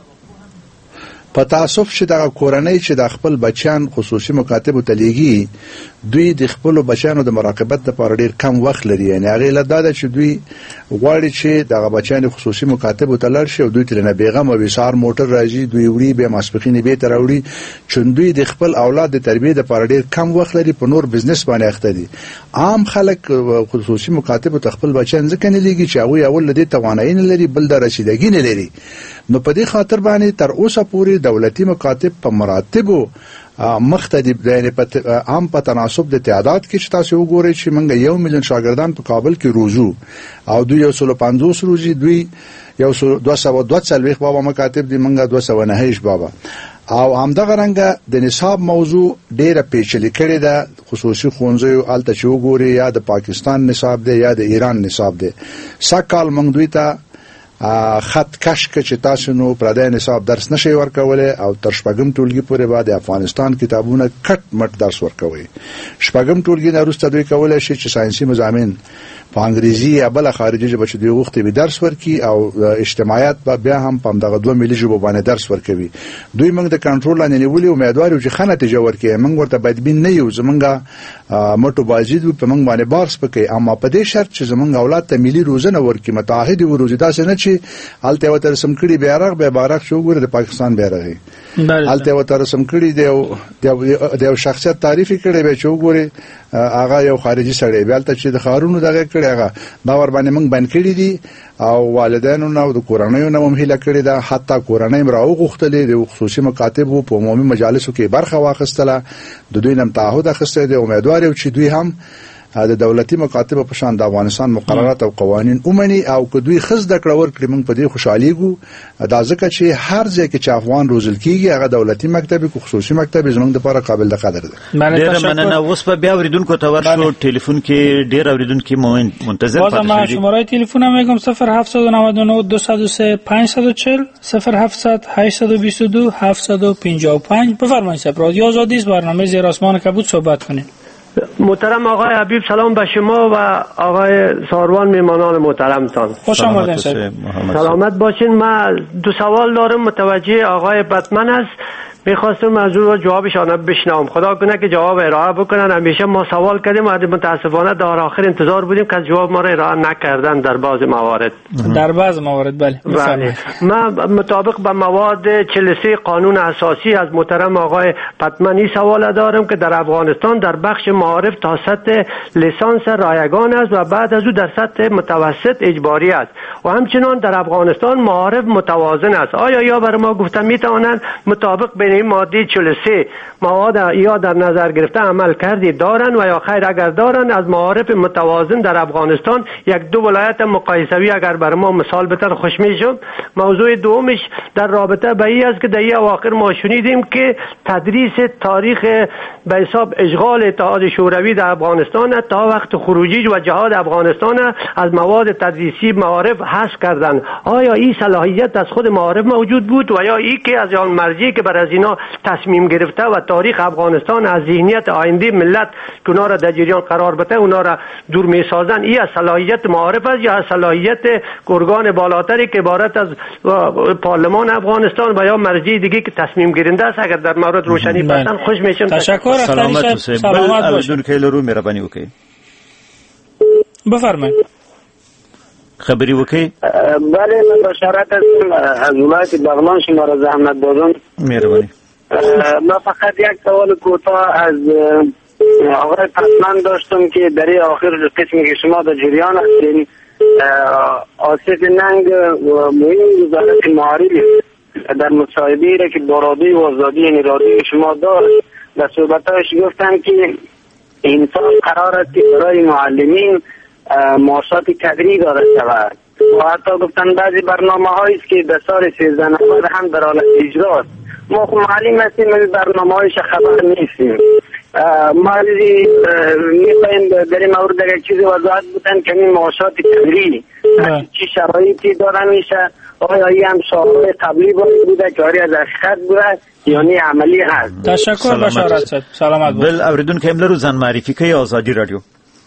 په تاسف چې د کورنۍ چې د خپل بچیان خصوصي مکاتب ته لیږي، دوی د خپل بچیانو د مراقبت لپاره ډیر کم وخت لري. یعنی هغه لداده چې دوی غواړي چې د بچیان خصوصي مکاتب ته لاړ شي او دوی تل نه بیغم او بسار موټر راځي، دوی وړي به ماسپخینې به تر وړي، چې دوی د خپل اولاد د تربیې لپاره ډیر کم وخت لري، په نور بزنس باندې اخته دي. عام خلک خصوصي مکاتب ته خپل بچیان ځکه نه لیږي چې هغه اول لدی توانایي نه لري، بل د رسیدګي نه لري. نو په دې خاطر باندې تر اوسه پورې دولتي مکاتب په مراتبو مختلف یعنی په عام په تناسب د تعداد کې چې تاسو وګورئ چې موږ یو میلیون شاګردان په کابل کې روزو او دوی یو سل پنځوس روزي، دوی یو سل دوه سوه دوه څلوېښت بابا مکاتب دي، موږ دوه سوه نهه ویشت بابا. او همدغه رنګه د نصاب موضوع ډیره پیچلې کړې ده. خصوصي ښوونځیو هلته چې وګورئ یا د پاکستان نصاب دی یا د ایران نصاب دی. سږکال موږ دوی ته خط کش که چې تاسو نو پردای نصاب درس نشي ورکولای او تر شپږم ټولګي پورې بعد افغانستان کتابونه کټ مټ درس ورکوي. شپږم ټولګي نه وروسته دوی کولای شي چې ساينسي مضامین په انګریزي یا بل خارجي ژبه چې دوی وخت به درس ورکي او اجتماعیات بیا هم په دغه دوه ملي ژبو باندې درس ورکوي. دوی موږ د کنټرول لاندې نیولې امیدوار یو چې خنه نتیجه ورکړي. موږ ورته بدبین نه یو، زمونږه موټو بازی دوی په موږ باندې بارس پکې، اما په دې شرط چې زمونږ اولاد ته ملي روزنه ورکړي، متعهد وروزي. دا څنګه چې الته وته رسم کړي بیرغ به بیرغ شو ګوره د پاکستان بیرغ الته وته رسم کړي دی د شخصیت تعریف کړي به چې ګوره هغه یو خارجي سړی به الته چې د خارونو دغه کړي هغه دا ور باندې موږ بند کړي دي او والدینو نو د کورنۍ نو هم هله کړي دا، حتی کورنۍ مراو غوښتلې د خصوصي مکاتب په عمومي مجالسو کې برخه واخیستله، د دوی نم تعهد اخیسته دي. امیدوار یو چې دوی هم د دولتي مکاتب په شان د افغانستان مقررات او قوانين اومني او که دوی خز د کړور کړي. موږ په دې خوشحاليګو دا ځکه چې هر ځای کې چې افغان روزل کیږي هغه دولتي مکتب او خصوصي مکتب زموږ لپاره قابل د قدر ده. ډېر مننه. اوس په بیا اوریدونکو ته ورشو ټلیفون کې ډېر اوریدونکو منتظر پاتې دي. ما شماره تلیفون میگم صفر هفت نه نه دو صفر سه پنج چهار صفر صفر هفت هشت دو دو هفت پنج پنج. بفرمایید صاحب، رادیو آزادی است، برنامه زیر آسمان کبود صحبت کنید. محترم آقای حبیب، سلام به شما و آقای ساروان میمانان محترمتان. خوش آمدید. سلامت باشین. من دو سوال دارم، متوجه آقای بتمن است میخواستم از اون جوابشان بشنوم. خدا کنه که جواب ارائه بکنن. همیشه ما سوال کردیم و متاسفانه در آخر انتظار بودیم که جواب ما را ارائه نکردن در بعض موارد. در بعض موارد بله. بله. من مطابق به مواد چهل و سه قانون اساسی از محترم آقای پتمنی سوال دارم که در افغانستان در بخش معارف تا سطح لیسانس رایگان است و بعد از او در سطح متوسط اجباری است و همچنان در افغانستان معارف متوازن است. آیا یا برای ما گفتن می توانند مطابق بین این ماده چهل و سه مواد یا در نظر گرفته عمل کردی دارند و یا خیر اگر دارند از معارف متوازن در افغانستان یک دو ولایت مقایسوی اگر برای ما مثال بتر خوش میشم. موضوع دومش در رابطه به این است که در این اواخر ما شنیدیم که تدریس تاریخ به حساب اشغال اتحاد شوروی در افغانستان تا وقت خروجی و جهاد افغانستان از مواد تدریسی معارف حذف کردند. آیا این صلاحیت از خود معارف موجود بود و یا این که از آن مرجعی که بر از اینا تصمیم گرفته و تاریخ افغانستان از ذهنیت آینده ملت که اونا را در جریان قرار بده اونا را دور می سازن، این از صلاحیت معارف است یا از صلاحیت ارگان بالاتری که عبارت از پارلمان افغانستان و یا مرجع دیگه که تصمیم گیرنده است؟ اگر در مورد روشنی بدن خوش میشم. تشکر. سلامت اوسئ. بل بدون که لرو مهرباني وکړئ. بفرمایئ. خبری وکړئ. بله من بشارت هستم از ولایت بغلان شما را زحمت دادم. مهربانی. من فقط یک سوال کوتاه از آقای پتمن داشتم که در این آخر قسمی که شما در جریان هستین آصف ننگ و مهم وزارت معارف در مصاحبه‌ای را که با رادیو آزادی یعنی رادیو شما داشت در صحبتایش گفتن که این سال قرار است که برای معلمین معاشات کدری داده شود و حتی گفتن بعضی برنامه هایی است که در سال سیزده نود هم در حال اجرا است. ما خب معلم هستیم ولی برنامه هایش خبر نیستیم. ما میخوایم در این مورد اگر چیزی وضاحت بودن که این معاشات کدری چی شرایطی داره میشه، آیا این هم شاهد قبلی بوده که آری از حقیقت بوده یا نه عملی هست؟ تشکر بشارت صاحب. سلامت بود. بل اوریدونکو هم لرو ځان معرفي کوي آزادی رادیو.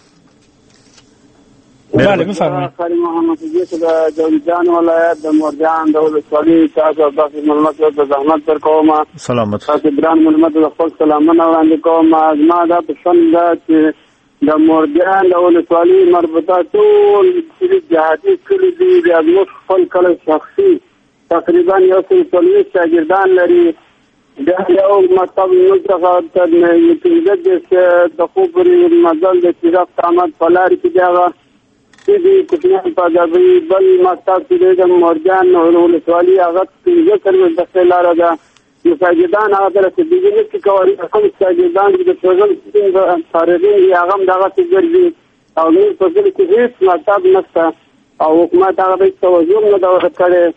بله بفرمایید. خانم محمد عزیز د جوزجان ولایت د مردان د ولسوالۍ تاسو د معلومات د زحمت پر کومه سلامت. تاسو ګران معلومات د خپل سلامونه وړاندې کوم. از ما دا پسند ده چې د مردان د ولسوالۍ مربوطه ټول جهادي کلی دي د موږ خپل کله شخصي تقریبا یو څو څلوېښت شاګردان لري. دا یو مطلب موږ څخه تر پنځه د خوب مزل د تیرا قامت په لارې کې دی دې کوټنه په دغه بل مکتب کې د مردان ولسوالۍ هغه څنګه کړو د خلار ده مساجدان هغه درته دې کې کوي کوم مساجدان د ټولګل د خارجي هغه دغه تجربه او نور په دې کې هیڅ مکتب نشته او حکومت هغه توجه نه دا وکړي.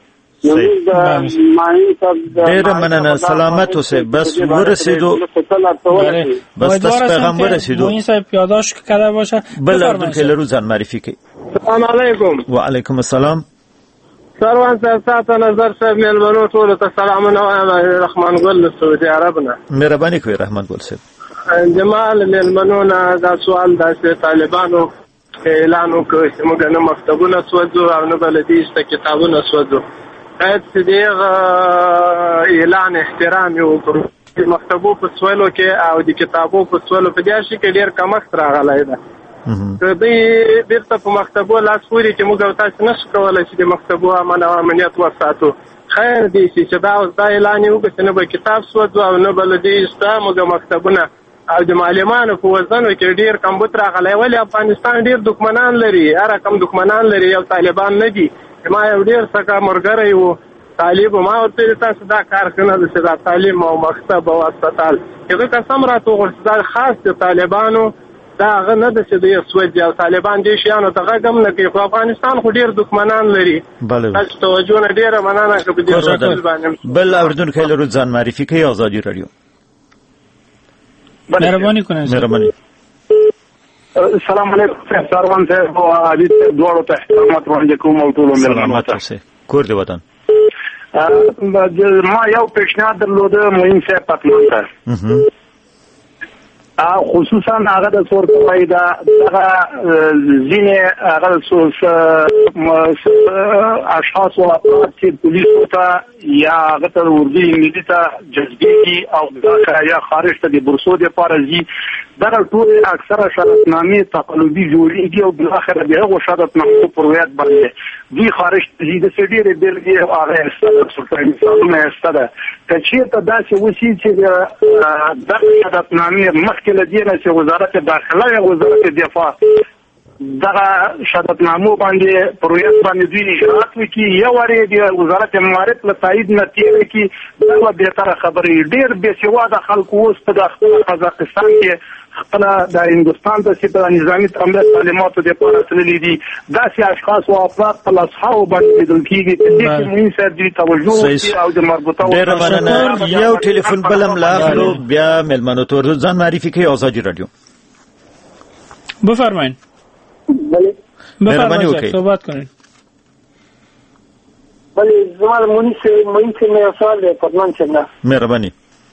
ډېر مننه. سلامت اوسئ. بس ورسېدو بس تاسو پیغام ورسېدو. این صاحب یادداشت کرده باشه. بل اردن که لرو ځان معرفي کوي. السلام علیکم. وعلیکم السلام. سروان صاحب تاسو نظر صاحب ملمنو ټول ته سلامونه وایم. رحمان ګل سعودي عرب نه. مهرباني کوي رحمان ګل صاحب. جمال ملمنو نه دا سوال د طالبانو اعلان وکړ چې موږ نه مکتبونه سوځو او نه بلدي ست کتابونه سوځو. باید دغه اعلان احترام وکړو. مکتبو په سوالو کې او د کتابو په سوالو په دې شي کې ډیر کمښت راغلی ده. که دوی بیرته په مکتبو لاس پورې چې موږ تاسو نشو کولی چې د مکتبو امن او امنیت وساتو. خیر دی چې دا اوس دا اعلان وکړي چې نه به کتاب سوځو او نه به له دې شته موږ مکتبونه او د معلمانو په وزنو کې ډیر کمبود راغلی. ولې افغانستان ډیر دښمنان لري، هر کم دښمنان لري، یو طالبان نه دي. ما یو ډیر څه مرګري وو طالب ما ورته تاسو دا کار کنه چې دا تعلیم او مکتب او هسپتال یو قسم راته ورته خاص د طالبانو دا غنه د څه دی سوځي او طالبان دي شیانو ته غږم نه کوي. افغانستان خو ډیر دښمنان لري. تاسو توجه نه ډیره مننه کوم دي باندې. بل اوردون کې لرو ځان معرفي کوي آزادی رادیو. مهرباني کوئ. مهرباني. السلام علیکم. سروان صاحب او عزیز دوړو ته احترامات وړاندې کوم او ټول سلامات اوسئ. کور دی وطن. ما یو پیشنهاد درلوده موین صاحب پتمن ته. خصوصا هغه د سورتوي دا هغه ځینې هغه اشخاص او افراد چې پولیسو ته یا هغه ته اردو انګلیسي ته جذبېږي او یا خارج ته د بورسو دپاره ځي دغه ټولې اکثره شرطنامې تقلبي جوړېږي او بالاخره د هغو شرطنامو پر رویت باندې دوی خارج ته ځي داسې ډېرې بېلګې هغه ایسته ده مثالونه ایسته ده که چېرته داسې وشي چې دغه شرطنامې مخکې له دې نه چې وزارت داخله یا وزارت دفاع دغه شرطنامو باندې پر رویت باندې دوی اجرات وکړي یو وارې د وزارت معارف له تایید نه تېر کړي دا به بهتره خبرې ډېر بېسواده خلکو اوس په خپل قزاقستان کې خپل د هندوستان ته چې په نظامي امنیت تعلیماتو دپاره تللي دي داسې اشخاص او افراد په لاسحاو باندې لیدل کېږي په دې کې مهم صاحب دوی توجه وکړي او د مربوطه ډېره مننه یو ټلیفون بل هم لا اخلو بیا مېلمنو ته ورځو ځان معرفي کوي ازادي رادیو بفرمایئ مهرباني وکړئ صحبت کړئ بله زما مونږ مونږ مې سوال دی پدمان څنګه مهرباني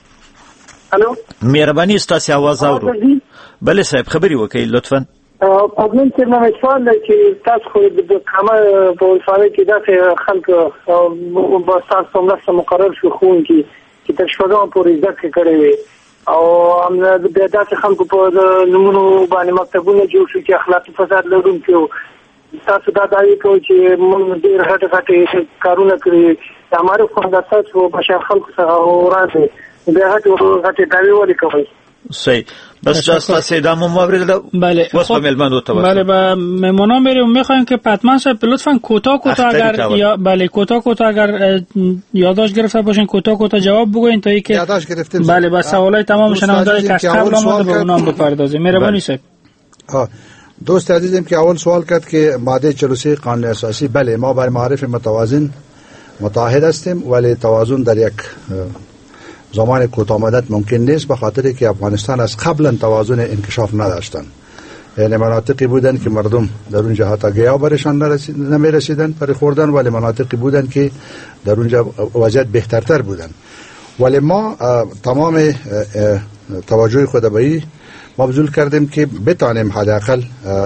الو مهرباني ستاسو आवाज اورو بله صاحب خبري وکړئ لطفا پدمان څنګه مې سوال دی چې تاسو خو د کما په وسایل کې دغه خلک او تاسو هم مقرر شو خون کې چې تر شپږم پورې ځکه کړی وي او د داسې خلکو په نومونو باندې مکتبونه جوړ شو چې اخلاقي فساد لرونکي وو تاسو دا دعوی کوئ چې موږ ډېر غټې غټې کارونه کړي د معارف خوانداستان په بشر خلکو څخه وړاندې بیا غټې غټې دعوی ولې کوئ صحیح بس تاسو دا مو موارد بله واسه مهمانو تو بله با مهمانان میریم میخوایم که پتمن صاحب لطفاً کوتاه کوتاه اگر یا بله کوتاه کوتاه اگر یادداشت گرفته باشین کوتاه کوتاه جواب بگوین تا اینکه یادداشت گرفتیم بله با سوالای تمام شنوندگان که از قبل آمده به اونام بپردازیم مهربانی صاحب ها دوست عزیزم که اول سوال کرد که ماده چهل و سه قانون اساسی بله ما بر معارف متوازن متعهد هستیم ولی توازن در یک زمان کوتاه مدت ممکن نیست به خاطر که افغانستان از قبلا توازن انکشاف نداشتن یعنی مناطقی بودن که مردم در اون جهات گیا برشان نمی رسیدن پر خوردن ولی مناطقی بودن که در اونجا وضعیت بهترتر بودن ولی ما تمام توجه خود به این مبذول کردیم که بتانیم حداقل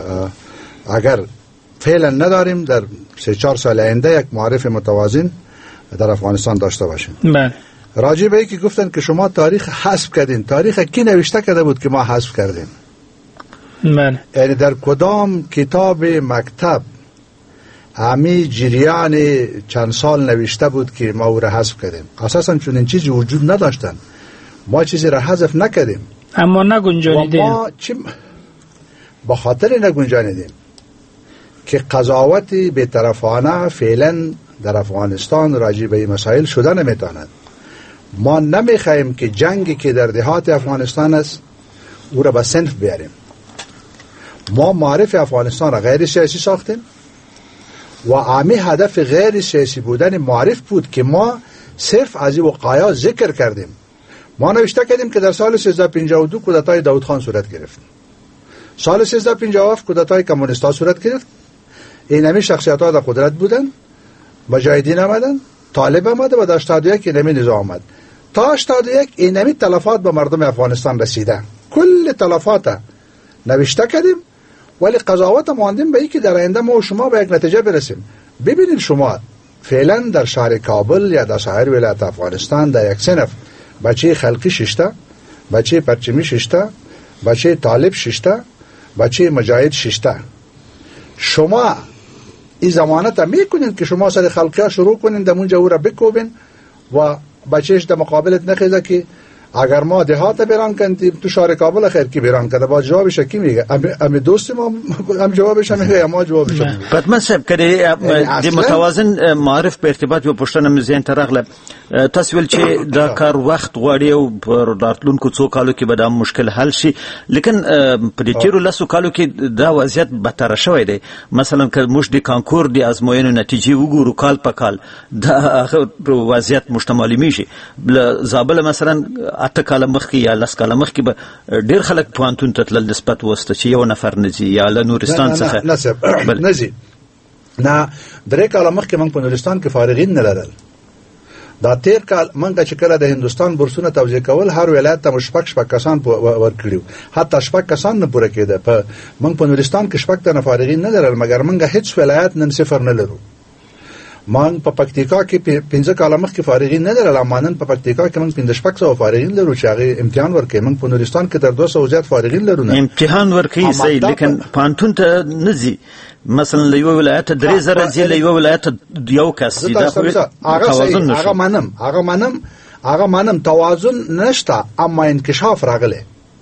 اگر فعلا نداریم در سه چهار سال آینده یک معارف متوازن در افغانستان داشته باشیم. بله. راجع به اینکه گفتن که شما تاریخ حذف کردین، تاریخ کی نوشته کرده بود که ما حذف کردیم؟ بله. یعنی در کدام کتاب مکتب همی جریان چند سال نوشته بود که ما او را حذف کردیم؟ اساسا چون این چیزی وجود نداشتن ما چیزی را حذف نکردیم اما نگنجانیدیم. ما چی به خاطر نگنجانیدیم که قضاوت بی‌طرفانه فعلا در افغانستان راجع به این مسائل شده نمیتواند. ما نمیخوایم که جنگی که در دهات افغانستان است او را به صنف بیاریم. ما معرف افغانستان را غیر سیاسی ساختیم و عامی هدف غیر سیاسی بودن معرف بود که ما صرف از این وقایع ذکر کردیم. ما نوشته کردیم که در سال سیزده پنجاه و دو کودتای داود خان صورت گرفت، سال سیزده پنجاه و هفت کودتای کمونیستا صورت گرفت. این همه شخصیت ها در قدرت بودن، مجاهدین آمدن، طالب آمد و در هشتاد و یک این همه نظام آمد. تا هشتاد و یک این همه تلفات به مردم افغانستان رسیده، کل تلفات نوشته کردیم ولی قضاوت ماندیم به این که در آینده ما و شما به یک نتیجه برسیم. ببینید شما فعلا در شهر کابل یا در سایر ولایت افغانستان در یک صنف بچه خلقی ششته، بچه پرچمی ششته، بچه طالب ششته، بچه مجاهد ششته. شما این زمانت هم میکنین که شما سر خلقی ها شروع کنین در منجا او را بکوبین و بچهش در مقابلت نخیزه که اگر ما دهات بیران کنیم تو شهر کابل خیر کی بیران کنه با جوابش کی میگه؟ امی دوست ما هم جوابش میگه ما جوابش میگه. فتمن صاحب کړي د متوازن معرف په ارتباط یو پښتنه مزین ترغله تاسو ول چې دا کار وخت غواړي او پر راتلونکو څو کالو کې به دا مشکل حل شي، لیکن په دې تیرو لاسو کالو کې دا وضعیت بدتر شوی دی. مثلا که موږ د کانکور د ازموینو نتیجې وګورو کال په کال دا وضعیت مشتمالي میشي. زابل مثلا اته کاله مخکې یا لس کاله مخکې به ډېر خلک پوهنتون ته تلل نسبت وسته چې یو نفر نه ځي یا له نورستان څخه نه نه ځي. نه درې کاله مخکې موږ په نورستان کې فارغین نه لرل. دا تیر کال منګه چې کله د هندستان بورسونه توزیع کول هر ولایت ته شپږ شپږ کسان ورکړیو حتی شپږ کسان نه پوره کېده په منګ په نورستان کې شپږ تنه فارغین نه لرل مګر منګه هیڅ ولایت نن صفر نه لرو مان په پکتیکا کې پنځه کاله مخکې فارغین نه لرل امانن په پکتیکا کې موږ پنځه شپږ سو فارغین لرو چې هغه امتحان ورکړي موږ په نورستان کې تر دوه سوه زیات فارغین لرو نه امتحان ورکړي صحیح لیکن پانتون ته نزي مثلا له یو ولایت درې زره ځله له یو ولایت یو کس دا توازن نشته هغه منم هغه منم هغه منم توازن نشته اما انکشاف راغله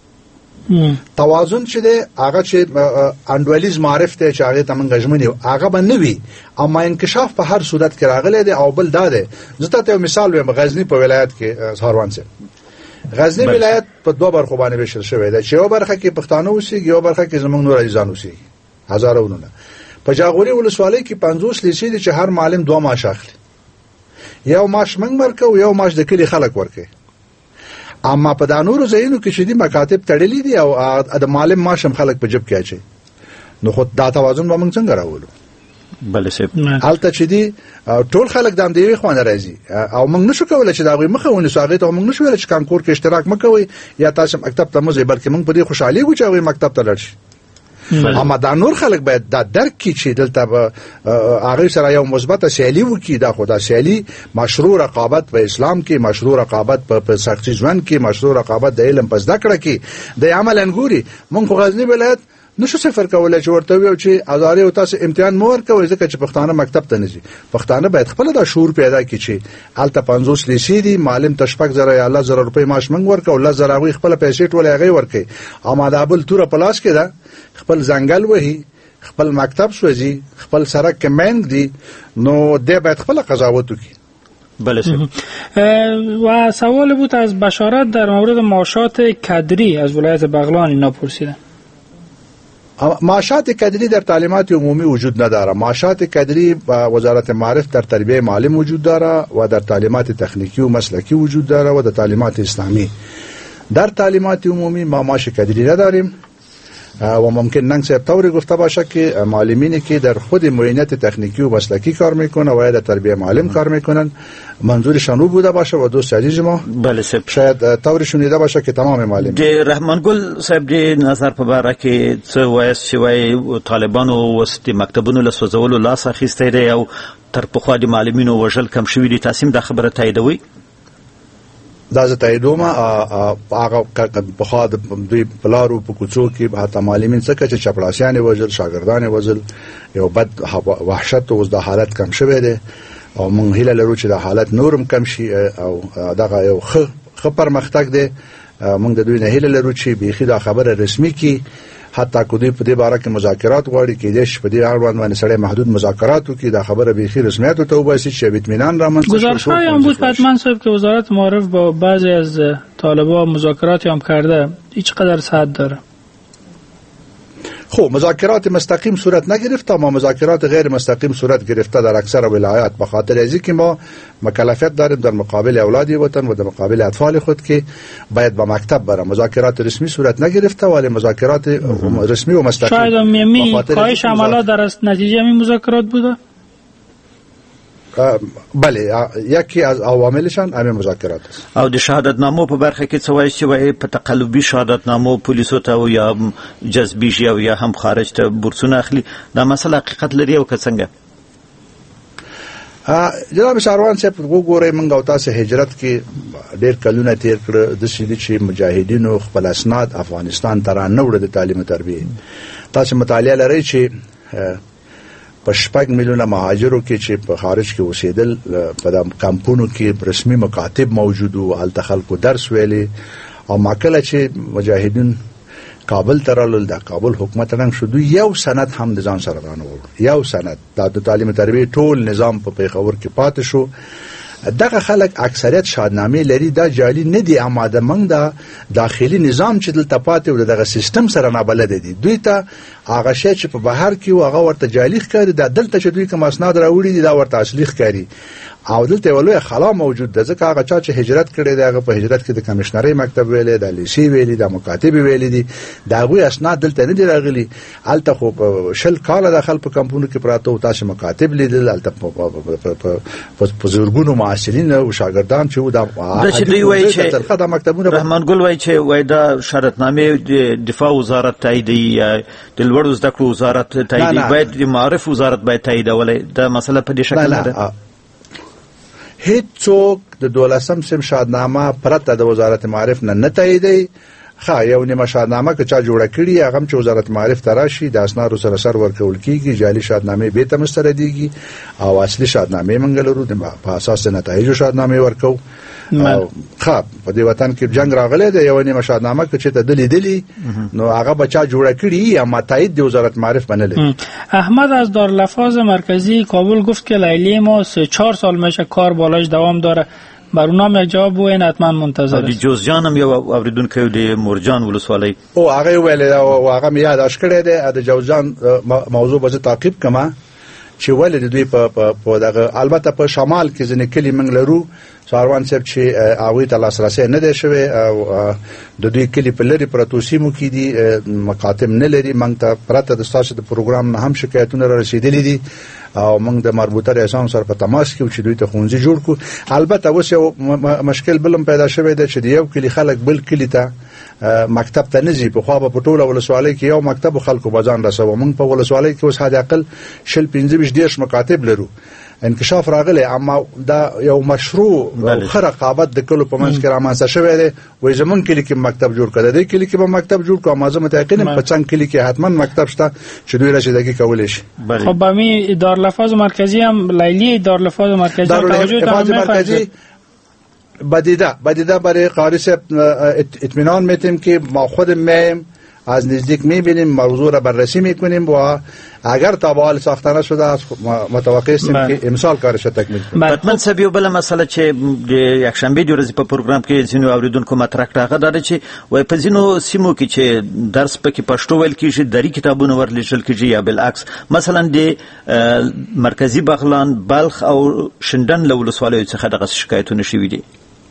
توازن چې دی هغه چې انډولیز معرف ته چې هغه تمن غژمنی هغه باندې وی اما انکشاف په هر صورت کې راغلی دی او بل دا دی زه ته مثال وایم غزنی په ولایت کې ساروان سه غزنی ولایت په دوه برخو باندې ویشل شوی دی چې یو برخه کې پښتانه اوسېږي یو برخه کې زمونږ نور عزیزان اوسېږي هزارونه په جاغوري ولسوالۍ کې پنځوس لیسې دي چې هر معلم دوه معاش اخلي یو معاش موږ ورکو یو معاش د کلی خلک ورکي اما په دانورو ځایونو کې چې دي مکاتب تړلې دي او د معلم معاش هم خلک په جيب کې اچي نو خو دا توازن به موږ څنګه راولو بل څه حالت چې دي ټول خلک د امدیوي خوانه راځي او موږ نشو کولای چې دا غوي مخه ونی ساغې ته موږ نشو ویل چې کانکور کې اشتراک مکوي یا تاسو مکتب ته مزه بلکې موږ په دې خوشحالي وو چې غوي مکتب ته لړشي اما دا نور خلک باید دا درک کی چې دلته به هغه سره یو مثبت سیالي وکړي دا خدا سیالي مشروع رقابت په اسلام کې مشروع رقابت په سختي ژوند کې مشروع رقابت د علم په زده کړه کې د عمل انګوري مونږ غزنی ولایت نشو سفر کولای چې ورته ویو چې ازاري او تاسو امتحان مو ورکوي ځکه چې پښتانه مکتب ته نشي پښتانه باید خپل دا شعور پیدا کړي چې الته پنځوس لیسې دي معلم تشپک زره یا الله زره روپۍ معاش منګ ورکو الله زره غوي خپل پیسې ټول هغه ورکي اما دا بل تور پلاس کې دا خپل ځنګل وهي خپل مکتب سوځي خپل سړک کې منګ دي نو د باید خپل قضاوت وکړي بله و سوال بود از بشارت در مورد معاشات کدری از ولایت بغلان اینا پرسیدن معاشات کدری در تعلیمات عمومی وجود نداره معاشات کدری وزارت معارف در تربیه معلم وجود داره و در تعلیمات تکنیکی و مسلکی وجود داره و در تعلیمات اسلامی در تعلیمات عمومی ما معاش کدری نداریم و ممکن ننگ صاحب طوری گفته باشه که معلمینی که در خود معینت تکنیکی و مسلکی کار میکنه و یا در تربیه معلم کار میکنن منظورشان او بوده باشه و دوست عزیز ما بله صاحب شاید طوری شنیده باشه که تمام معلم د رحمان ګل صاحب د نظر په باره کې څه وایي چې وایي طالبانو وسط مکتبونو له سوځولو لاس اخیستی دی او تر پخوا د معلمینو وژل کم شوي دي تاسو هم دا خبره تاییدوئ دا زه تاییدوم هغه په خوا د دوی پلارو په کوڅو کې حتی معلمین څخه چې چپړاسیان وژل شاګردان وژل یو بد وحشت او د حالت کم شوی دی او مونږ هیله لرو چې د حالت نورم کم شي او دغه یو ښه ښه پرمختګ دی مونږ د دوی نه هیله لرو چې بیخي دا خبره رسمي کی حتی کو دوی په دې باره کې مذاکرات غواړي کې دیش په دې اړوند باندې سړی محدود مذاکرات وکړي دا خبره بیخي رسمیت ته وباسي چې اطمینان رامنځته شي. گزارش‌های هم بود پتمن صاحب که وزارت معارف با بعضی از طالبان مذاکراتی هم کرده هیچ قدر صحت داره؟ خب مذاکرات مستقیم صورت نگرفته اما مذاکرات غیر مستقیم صورت گرفته در اکثر ولایات به خاطر ازی که ما مکلفیت داریم در مقابل اولاد وطن و در مقابل اطفال خود که باید به مکتب بره مذاکرات رسمی صورت نگرفته ولی مذاکرات رسمی و مستقیم شاید می کاهش عملا در نتیجه همین مذاکرات بوده. بله یکی از عواملشان همین مذاکرات است. او د شهادتنامو په برخه کې څه وایي چې وایي په تقلبي شهادتنامو پولیسو ته او یا جذبي شي او یا هم خارج ته بورسونه اخلي دا مسله حقیقت لري او که څنګه؟ جناب شاروان صاحب وګورئ موږ او تاسو هجرت کې ډېر کلونه تیر کړ د سړي چې مجاهدینو خپل اسناد افغانستان ته را نه وړل د تعلیم او تربیه تاسو مطالعه لرئ چې په شپږ میلیونه مهاجرو کې چې په خارج کې اوسېدل په کمپونو کې رسمي مکاتب موجود او هلته خلکو درس ویلي او ما کله چې مجاهدین کابل ته رالل د کابل حکومت رنګ شو دوی یو سند هم د ځان سره رانوړ یو سند د تعلیم تربیه ټول نظام په پیښور کې پاتې شو دغه خلک اکثریت شادنامې لري دا جعلي نه دي اما د موږ د داخلي نظام چې دلته پاتې و دغه سیستم سره نه بلد دي دوی ته هغه شی چې په بهر کې و هغه ورته جعلي ښکاري دا دلته چې دوی کوم اسناد راوړي دي دا ورته اصلي ښکاري او دلته ولوي خلا موجود ده ځکه هغه چا چې هجرت کړي دی هغه په هجرت کې د کمشنري مکتب ویلې د لیسي ویلې د مکاتب ویلې دي دا غوي اسناد دلته نه دی راغلي الته خو شل کال داخل په کمپونو کې پراته او تاسو مکاتب لیدل الته په زورګونو معاشرین او شاګردان چې و د چې وایي چې د مکتبونو رحمان ګل وایي چې وای دا شرطنامه د دفاع وزارت تاییدي د لوړو زده کړو وزارت تاییدي باید د معارف وزارت باید تاییدولې دا مسله په دې شکل ده هیڅ څوک د دولسم سم شادنامه پرته د وزارت معارف نه نه تاییدي خا یو نیمه شادنامه که چا جوړه کړي هغه چې وزارت معارف تراشي د اسنادو سره سر ورکول کیږي جعلي شادنامه به ته مسترديږي او اصلي شادنامه منګلرو د په اساس نتایج شادنامه ورکو خا په دې وطن کې جنگ راغلی دی یو نیمه شادنامه که چې ته دلی دلی نو هغه بچا جوړه کړي یا متایید د وزارت معارف بنل. احمد از داراللفاظ مرکزی کابل گفت که لیلی ما سه چهار سال میشه کار بالاش دوام داره بر اونام یک جواب بوین حتما منتظر است. جوز جانم یا اوریدونکو د مرجان ولسوالۍ او هغه ویل او هغه مې یاد کړی دی د جوز جان موضوع به تعقیب کما چې ولې د دوی په په دغه البته په شمال کې ځنې کلی منګ لرو ساروان صاحب چې هغه ته لاسرسي نه دی شوی او د دوی کلی په لري پروتو سیمو کې دي مکاتب نه لري منګ ته پرته د ستاسو د پروګرام نه هم شکایتونه را رسیدلې دي او موږ د مربوطه ریاستونو سره په تماس کې چې دوی ته خونځي جوړ کو البته اوس یو مشکل بلم پیدا شوی دی چې یو کلی خلک بل کلی ته مکتب ته نزي په خو په ټوله ولسوالۍ کې یو مکتب خلکو بازان رسو موږ په ولسوالۍ کې اوس حد اقل شل پنځه دیش مکاتب لرو انکشاف راغلی اما دا یو مشروع خو رقابت د کلو په منځ کې رامنځته شوی دی وای زمون کلی کې مکتب جوړ کړی دی کلی کې به مکتب جوړ کوم ازمه تقریبا په څنګه کلی کې حتما مکتب شته چې دوی رسیدګي کولای شي. خب به می داراللفاظ مرکزی هم لیلی داراللفاظ مرکزی توجه مرکزی بدیده بدیده برای قاری صاحب اطمینان میتیم که ما خود میم از نزدیک میبینیم موضوع را بررسی میکنیم و اگر تابعال ساختانه شده است متوقع هستیم که امسال کارش تکمیل کنیم. بطمن سبیو بل مسئله چې یک شنبه دی ورځ په پروګرام کې ځینو اوریدونکو مطرح کړه دا چې وای په ځینو سیمو کې چې درس پکې پښتو ویل کیږي دری کتابونه ورلیږل کیږي یا بالعکس مثلا د مرکزی بغلان بلخ او شندن له ولسوالیو څخه دغه شکایتونه شوي دي.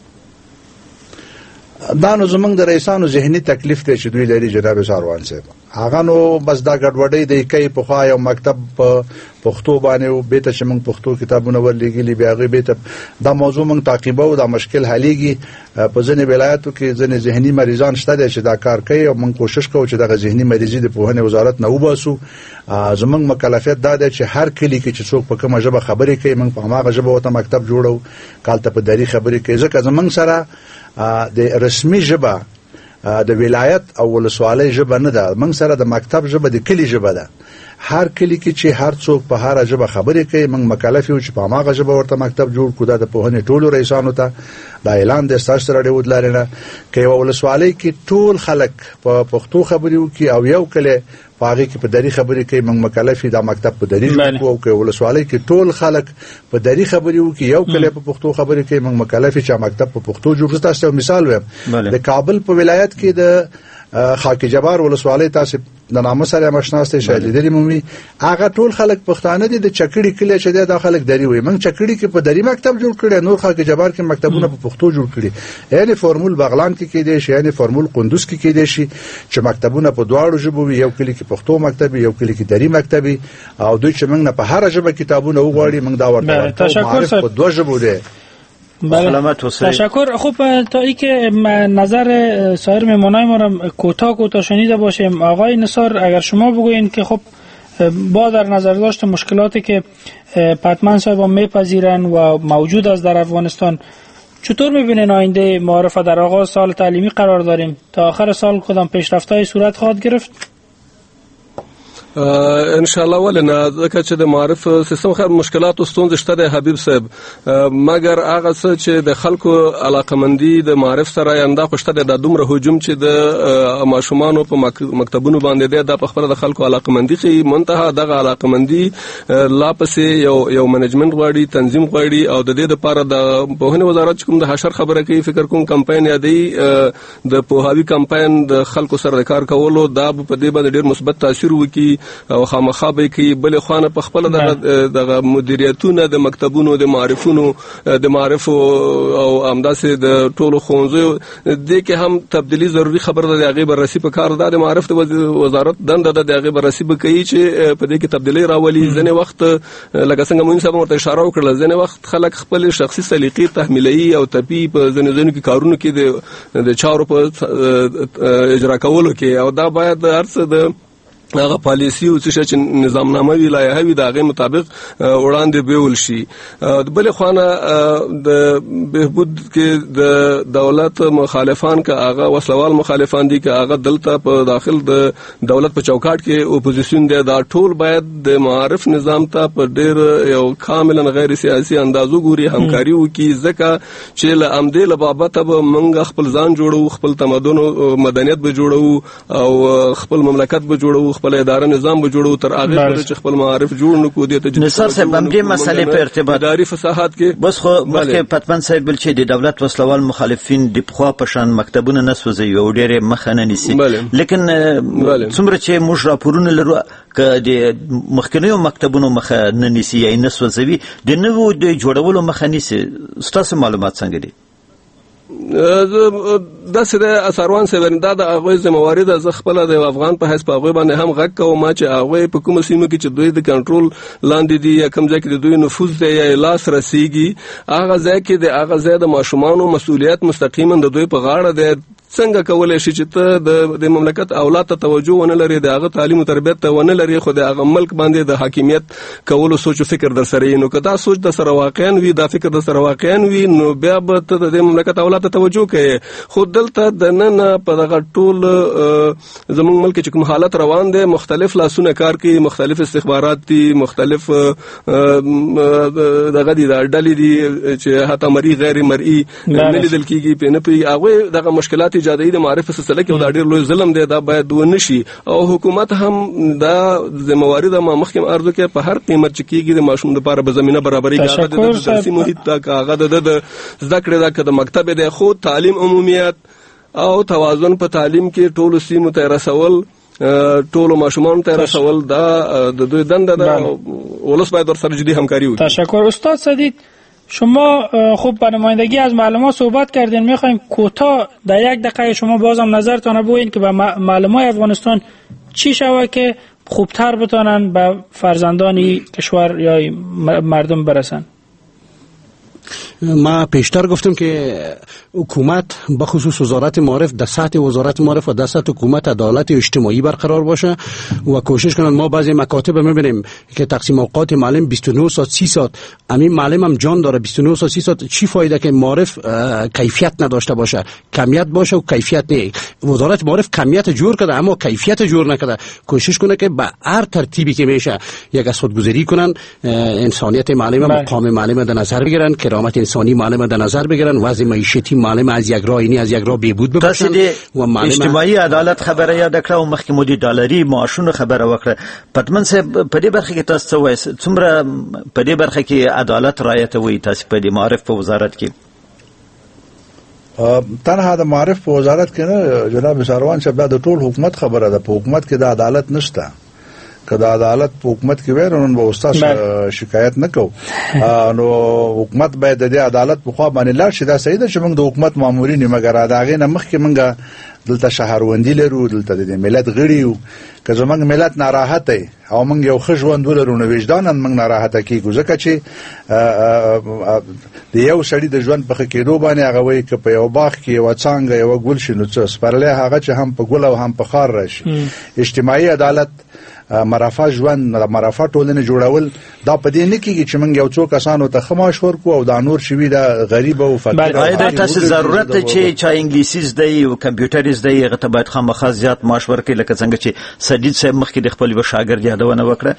دا نو زمونږ د رئیسانو ذهني تکلیف ته چې دوی لري جناب ساروان صاحب هغه نو بس دا ګډوډۍ دی کوي په خوا یو مکتب په پښتو باندې او به ته چې موږ پښتو کتابونه ورلېږلي بیا غي به ته دا موضوع موږ تعقیبو او دا مشکل حلېږي په ځینې ولایتو کې ځینې ذهني مریضان شته چې دا کار کوي او موږ کوشش کوو چې دا ذهني مریضي د پوهنې وزارت نه وباسو. زمونږ مکلفیت دا دی چې هر کلی کې چې څوک په کومه ژبه خبرې کوي موږ په هغه ژبه وته مکتب جوړو کالته په دری خبرې کوي ځکه زمونږ سره د رسمي ژبه د ولایت او ولسوالۍ ژبه نه ده موږ سره د مکتب ژبه د کلی ژبه ده هر کلی کې چې هر څوک په هر ژبه خبرې کوي موږ مکلف یو چې په هغه ژبه ورته مکتب جوړ کړو د پوهنې ټولو رئیسانو ته دا اعلان د ستاسو سره ډېر ودلارنه کې ولسوالۍ کې ټول خلک په پښتو خبرې وکي او یو کله پاغي کې په دری خبرې کوي موږ مکلف دا مکتب په دری جوړ او کې ولسوالۍ کې ټول خلک په دری خبرې وکي یو کله په پښتو خبرې کوي موږ مکلف چې مکتب په پښتو جوړ تاسو مثال وایم د کابل په ولایت کې د خاک جبار ولسوالۍ تاسو د نامه سره مشناسته شاید لري مومي هغه ټول خلک پښتانه دي د چکړی کله چې د خلک دری وي موږ چکړی کې په دری مکتب جوړ کړی نور خاک جبار کې مکتبونه په پښتو جوړ کړي یعنی فورمول بغلان کې کې دي شي یعنی فورمول قندوز کې کې دي شي چې مکتبونه په دواړو ژبو یو کلی کې پښتو مکتب یو کلی کې دری مکتب او دوی چې موږ نه په هر ژبه کتابونه وغواړي موږ دا ورته تشکر په دوه ژبو دي. بله تشکر. خوب تا ای که نظر سایر میمونای ما را کوتاه کوتاه شنیده باشیم آقای نثار اگر شما بگوین که خب با در نظر داشت مشکلاتی که پتمن صاحب میپذیرن و موجود است در افغانستان چطور میبینین آینده معارف در آغاز سال تعلیمی قرار داریم تا آخر سال کدام پیشرفت‌های صورت خواهد گرفت؟ ان شاء الله ولنه ځکه چې د معرف سیستم خیر مشکلات او ستونزې شته د حبیب صاحب مګر هغه څه چې د خلکو علاقمندي د معرف سره انده خوشته د دومره هجوم چې د ماشومان په مکتبونو باندې د خپل د خلکو علاقمندي کې منتها دغه علاقمندي لا پسې یو یو منیجمنت غواړي تنظیم غواړي او د دې لپاره د پوهنې وزارت کوم د حشر خبره کوي فکر کوم کمپاین یادي د پوهاوی کمپاین د خلکو سره کار کولو دا په دې باندې ډیر مثبت تاثیر وکړي او خامخا به کوي بل خوانه په خپل د مدیریتونو د مکتبونو د معرفونو د معرف او امداسه د ټولو ښوونځیو د کې هم تبدیلی ضروری خبر ده هغه بررسي په کار ده د معرف د وزارت دنده ده هغه بررسي به کوي چې په دې کې تبدیلی راولي ځنه وخت لکه څنګه مون صاحب ورته اشاره وکړه ځنه وخت خلک خپل شخصي سلیقې تحمیلي او تپی په ځنه ځنه کې کارونه کې د چارو په اجرا کولو کې او دا باید هرڅه د هغه پالیسی او چې نظامنامه وی لایحه وی دغه مطابق وړاندې بیول شي. د بل خوانه د بهبود کې د دولت مخالفان کا هغه وسلوال مخالفان دي که هغه دلته په داخل د دولت په چوکاټ کې اپوزیشن دی دا ټول باید د معارف نظام ته په ډیر یو کاملا غیر سیاسي اندازو ګوري همکاري وکي ځکه چې له امدې له بابت به موږ خپل ځان جوړو خپل تمدن مدنیت به جوړو او خپل مملکت به جوړو خپل اداره نظام به جوړو تر هغه پورې چې خپل معارف جوړ نکو دي ته نثار صاحب هم دې مسلې په ارتباط اداري فساحات کې بس خو مخکې پتمن صاحب بل چې د دولت وسلوال مخالفین د پخوا په شان مکتبونه نه سوځي او ډېر مخنه نیسي لیکن څومره چې موږ راپورونه لرو ک د مخکنیو مکتبونو مخه نه نیسي یا نه سوځوي د نوو د جوړولو مخه نیسي ستاسو معلومات څنګه دي؟ دا سره اثروان سیورندا د هغه ذمہواری د خپل د افغان په حساب هغه باندې هم غږ کوم چې هغه په کوم سیمه کې چې دوی د کنټرول لاندې دي یا کوم ځای کې د دوی نفوذ دی یا لاس رسیږي هغه ځای کې د هغه ځای د ماشومانو مسؤلیت مستقیما د دوی په غاړه دی. څنګه کولای شي چې ته د مملکت اولاد ته توجه ونه لري د هغه تعلیم او تربیت ته ونه لري خو د هغه ملک باندې د حاکمیت کولو سوچ او فکر در سره نو که دا سوچ د سره واقعا وي دا فکر د سره واقعا وي نو بیا به ته د مملکت اولاد ته توجه کوي. خو دلته د نن په دغه ټول زموږ ملک چې کوم حالت روان دي مختلف لاسونه کار کوي مختلف استخبارات دي مختلف دغه دي د ډلې دي چې حتی مرئی غیر مرئی نه لیدل کیږي په نه پی هغه دغه مشکلات ایجادي د معرف سلسله کې دا ډیر لوی ظلم دی دا باید ونشي او حکومت هم دا ذمہواری د مخکم ارزو کې په هر قیمت چې کیږي د ماشوم لپاره به زمينه برابرۍ کې د درسي محیط تا کاغه د زده کړې دا کده مکتب دی خو تعلیم عمومیت او توازن په تعلیم کې ټول سیمو ته رسول ټول ماشومان ته رسول دا د دوی دنده ده ولس باید ورسره جدي همکاري وکړي. تشکر استاد صدیق. شما خوب به نمایندگی از معلمان صحبت کردین میخوایم کوتاه در یک دقیقه شما بازم نظرتان بگویید که به معلمان افغانستان چی شود که خوبتر بتانن به فرزندان کشور یا مردم برسن. ما پیشتر گفتم که حکومت به خصوص وزارت معارف در سطح وزارت معارف و در سطح حکومت عدالت اجتماعی برقرار باشه و کوشش کنن. ما بعضی مکاتب میبینیم که تقسیم اوقات معلم بیست و نه ساعت سی ساعت همین معلم هم جان داره بیست و نه ساعت سی ساعت چی فایده که معارف کیفیت نداشته باشه کمیت باشه و کیفیت نه. وزارت معارف کمیت جور کرده اما کیفیت جور نکرده. کوشش کنه که به هر ترتیبی که میشه یک از خودگذری کنن انسانیت معلم مقام معلم در نظر بگیرن کرامت انسانی معلم در نظر بگیرن وضع معیشتی معلم از یک راه اینی از یک راه بهبود ببخشن و معلم اجتماعي عدالت خبره یاد کړه او مخکې مودي ډالري معاشونو خبره وکړه. پتمن صاحب په دې برخه کې تاسو څه وایي څومره په دې برخه کې عدالت رعایت وي تاسو په دې معارف په وزارت کې؟ تنها د معارف په وزارت کې نه جناب سروان صاحب د ټول حکومت خبره ده. په حکومت کې د عدالت نشته. که د عدالت په حکومت کې وای نو به استاد شکایت نکو نو حکومت باید د عدالت په خوا باندې لاړ شي. دا صحیح ده چې موږ د حکومت مامورین مګر دا غي نه مخکې موږ دلته شهروندی لرو دلته د ملت غړي یو که زمونږ ملت ناراحت دی او موږ یو ښه ژوند ولرو نو وجدانن موږ ناراحت کیږو ځکه چې د یو سړي د ژوند په کېدو باندې هغه وایي که په یو باغ کې یو څنګه یو ګل شنو څه سپرلی هغه چې هم په ګل او هم په خار راشي. اجتماعي عدالت مرافع ژوند مرافع ټولنه جوړول دا په دې نه کېږي چې موږ یو څو کسانو ته خماش ورکو او دا نور شوي دا غریب او فقیر. باید تاسو ضرورت چې چا انګلیسي زده او کمپیوټر زده هغه ته باید خامخا زیات معاش ورکړي لکه څنګه چې سدید صاحب مخکې د خپل یو شاګرد یادونه وکړه.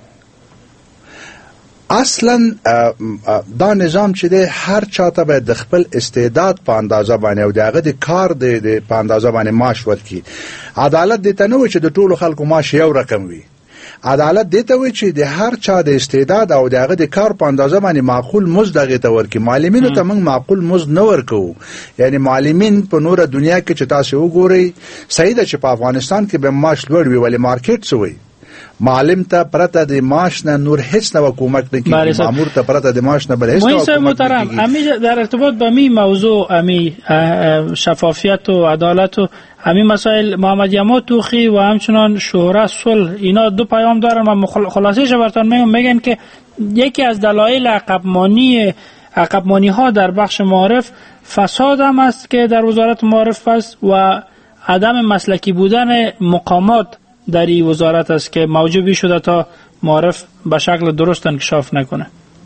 اصلا دا نظام چې د هر چاته باید د خپل استعداد په اندازه باندې او دغه د کار د په اندازه باندې معاش ورکړي. عدالت د تنوع چې د ټولو خلکو معاش یو رقم وي. عدالت د ته وي چې د هر چا د استعداد او دغه د کار په اندازه باندې معقول مزد دغه ته ورکړي. معلمینو ته موږ معقول مزد نه ورکو. یعنی معلمین په نور دنیا کې چې تاسو وګورئ صحیح ده چې په افغانستان کې به معاش لوړ وي ولی مارکیټ څه وي معلم ته پرته د معاش نه نور هیڅ نه کومک نه کیږي، مامور ته پرته د معاش نه بل هیڅ نه کومک نه کیږي. امی در ارتباط به می موضوع امی شفافیت و عدالت و همین مسائل محمد یما توخی و همچنان شهره صلح اینا دو پیام دارن و خلاصه‌اش براتون میگم. میگن که یکی از دلایل عقبمانی عقبمانی ها در بخش معارف فساد هم است که در وزارت معارف است و عدم مسلکی بودن مقامات در این وزارت است که موجب شده تا معارف به شکل درست انکشاف نکنه.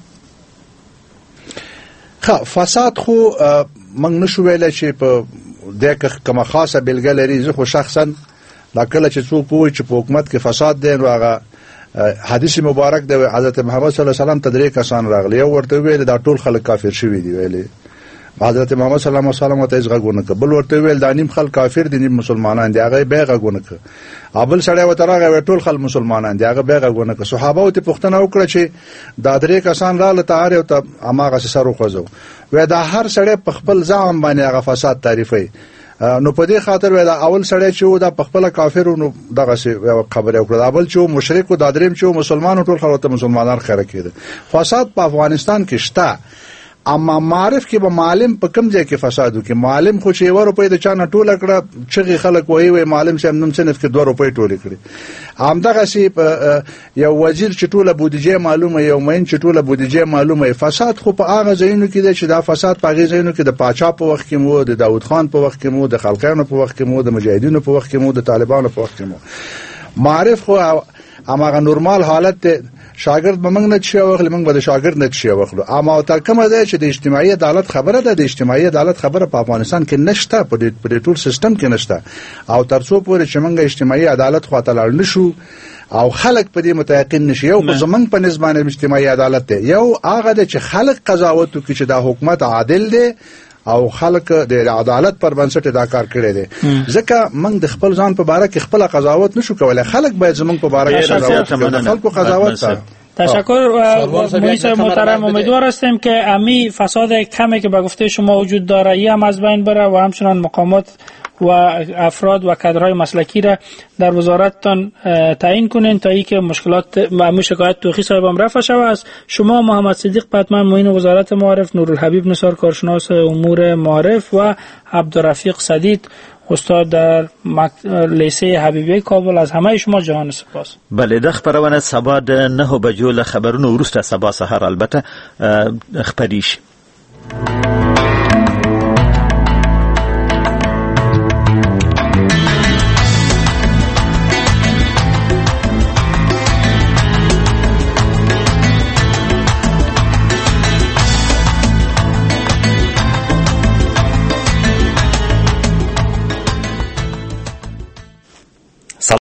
خب فساد خو من نشو ویل چې په دغه کومه خاصه بلګه لري. زه خو شخصا لا کله چې څوک وایي چې په حکومت کې فساد دی نو هغه حدیث مبارک د حضرت محمد صلی الله علیه وسلم تدریک کسان راغلی او ورته ویل دا ټول خلک کافر شوی دی. ویلي حضرت محمد صلی الله علیه وسلم ته ځغونه کبل ورته ویل دا نیم خلک کافر دي نیم مسلمانان دي. هغه به غونه ک ابل سړی وته راغی ټول خلک مسلمانان دي. هغه به غونه ک صحابه ته پوښتنه وکړه چې دا درې کسان را لته اړ او ته اماغه سره خوځو و دا هر سړی په خپل ځان باندې هغه فساد تعریفوي. نو په دې خاطر وای دا اول سړی چې دا په خپل کافرونو دغه خبره وکړه، اول چې مشرک او دادریم چې مسلمانانو ټول خلک مسلمانان خره کېده. فساد په افغانستان کې شته، اما معرف کې به معلم په کم ځای کې فساد وکړي. معلم خو چې یو روپۍ د چا نه ټوله کړه چې خلک وایي وای معلم صاحب نوم صنف کې دوه روپۍ ټولې کړي. همدغه سي یو وزیر چې ټوله بودیجه معلومه، یو مین چې ټوله بودیجه معلومه. فساد خو په هغه ځایونو کې دی چې دا فساد په هغه ځایونو کې د پاچا په وخت کې مو، د داود خان په وخت کې مو، د خلقانو په وخت کې مو، د مجاهدینو په وخت کې مو، د طالبانو په وخت کې مو. معرف خو هغه نورمال حالت شاګرد به موږ نه شي واخلې، موږ به د شاګرد نه شي واخلو. اما تر کومه ده چې د اجتماعي عدالت خبره ده، د اجتماعي عدالت خبره په افغانستان کې نشته، په دې ټول سیستم کې نشته. او تر څو پورې چې موږ اجتماعي عدالت خواته لاړ نشو او خلک په دې متيقن نشي، یو زمنګ په نسبانه اجتماعي عدالت ده، یو هغه ده چې خلک قضاوت کوي چې دا حکومت عادل دی او خلک د عدالت پر بنسټ دا کار کړی دی. ځکه موږ د خپل ځان په باره کې خپل قضاوت نشو کولای، خلک باید زموږ په باره کې قضاوت وکړي. خلکو قضاوت تا تشکر مهندس محترم. امیدوار هستیم که امی فساد کمی که به گفته شما وجود داره یه هم از بین بره و همچنان مقامات و افراد و کادرهای مسلکی را در وزارتتان تعیین کنین تا اینکه مشکلات و شکایت توخی صاحبم رفع شود. از شما محمد صدیق پتمن معین وزارت معارف، نورالحبیب نثار کارشناس امور معارف و عبدالرفیق سدید استاد در لیسه حبیبیه کابل، از همه شما جهان سپاس. بله، د خبرونه سبا د نه بجو له خبرونو وروسته سبا سحر البته خبريش.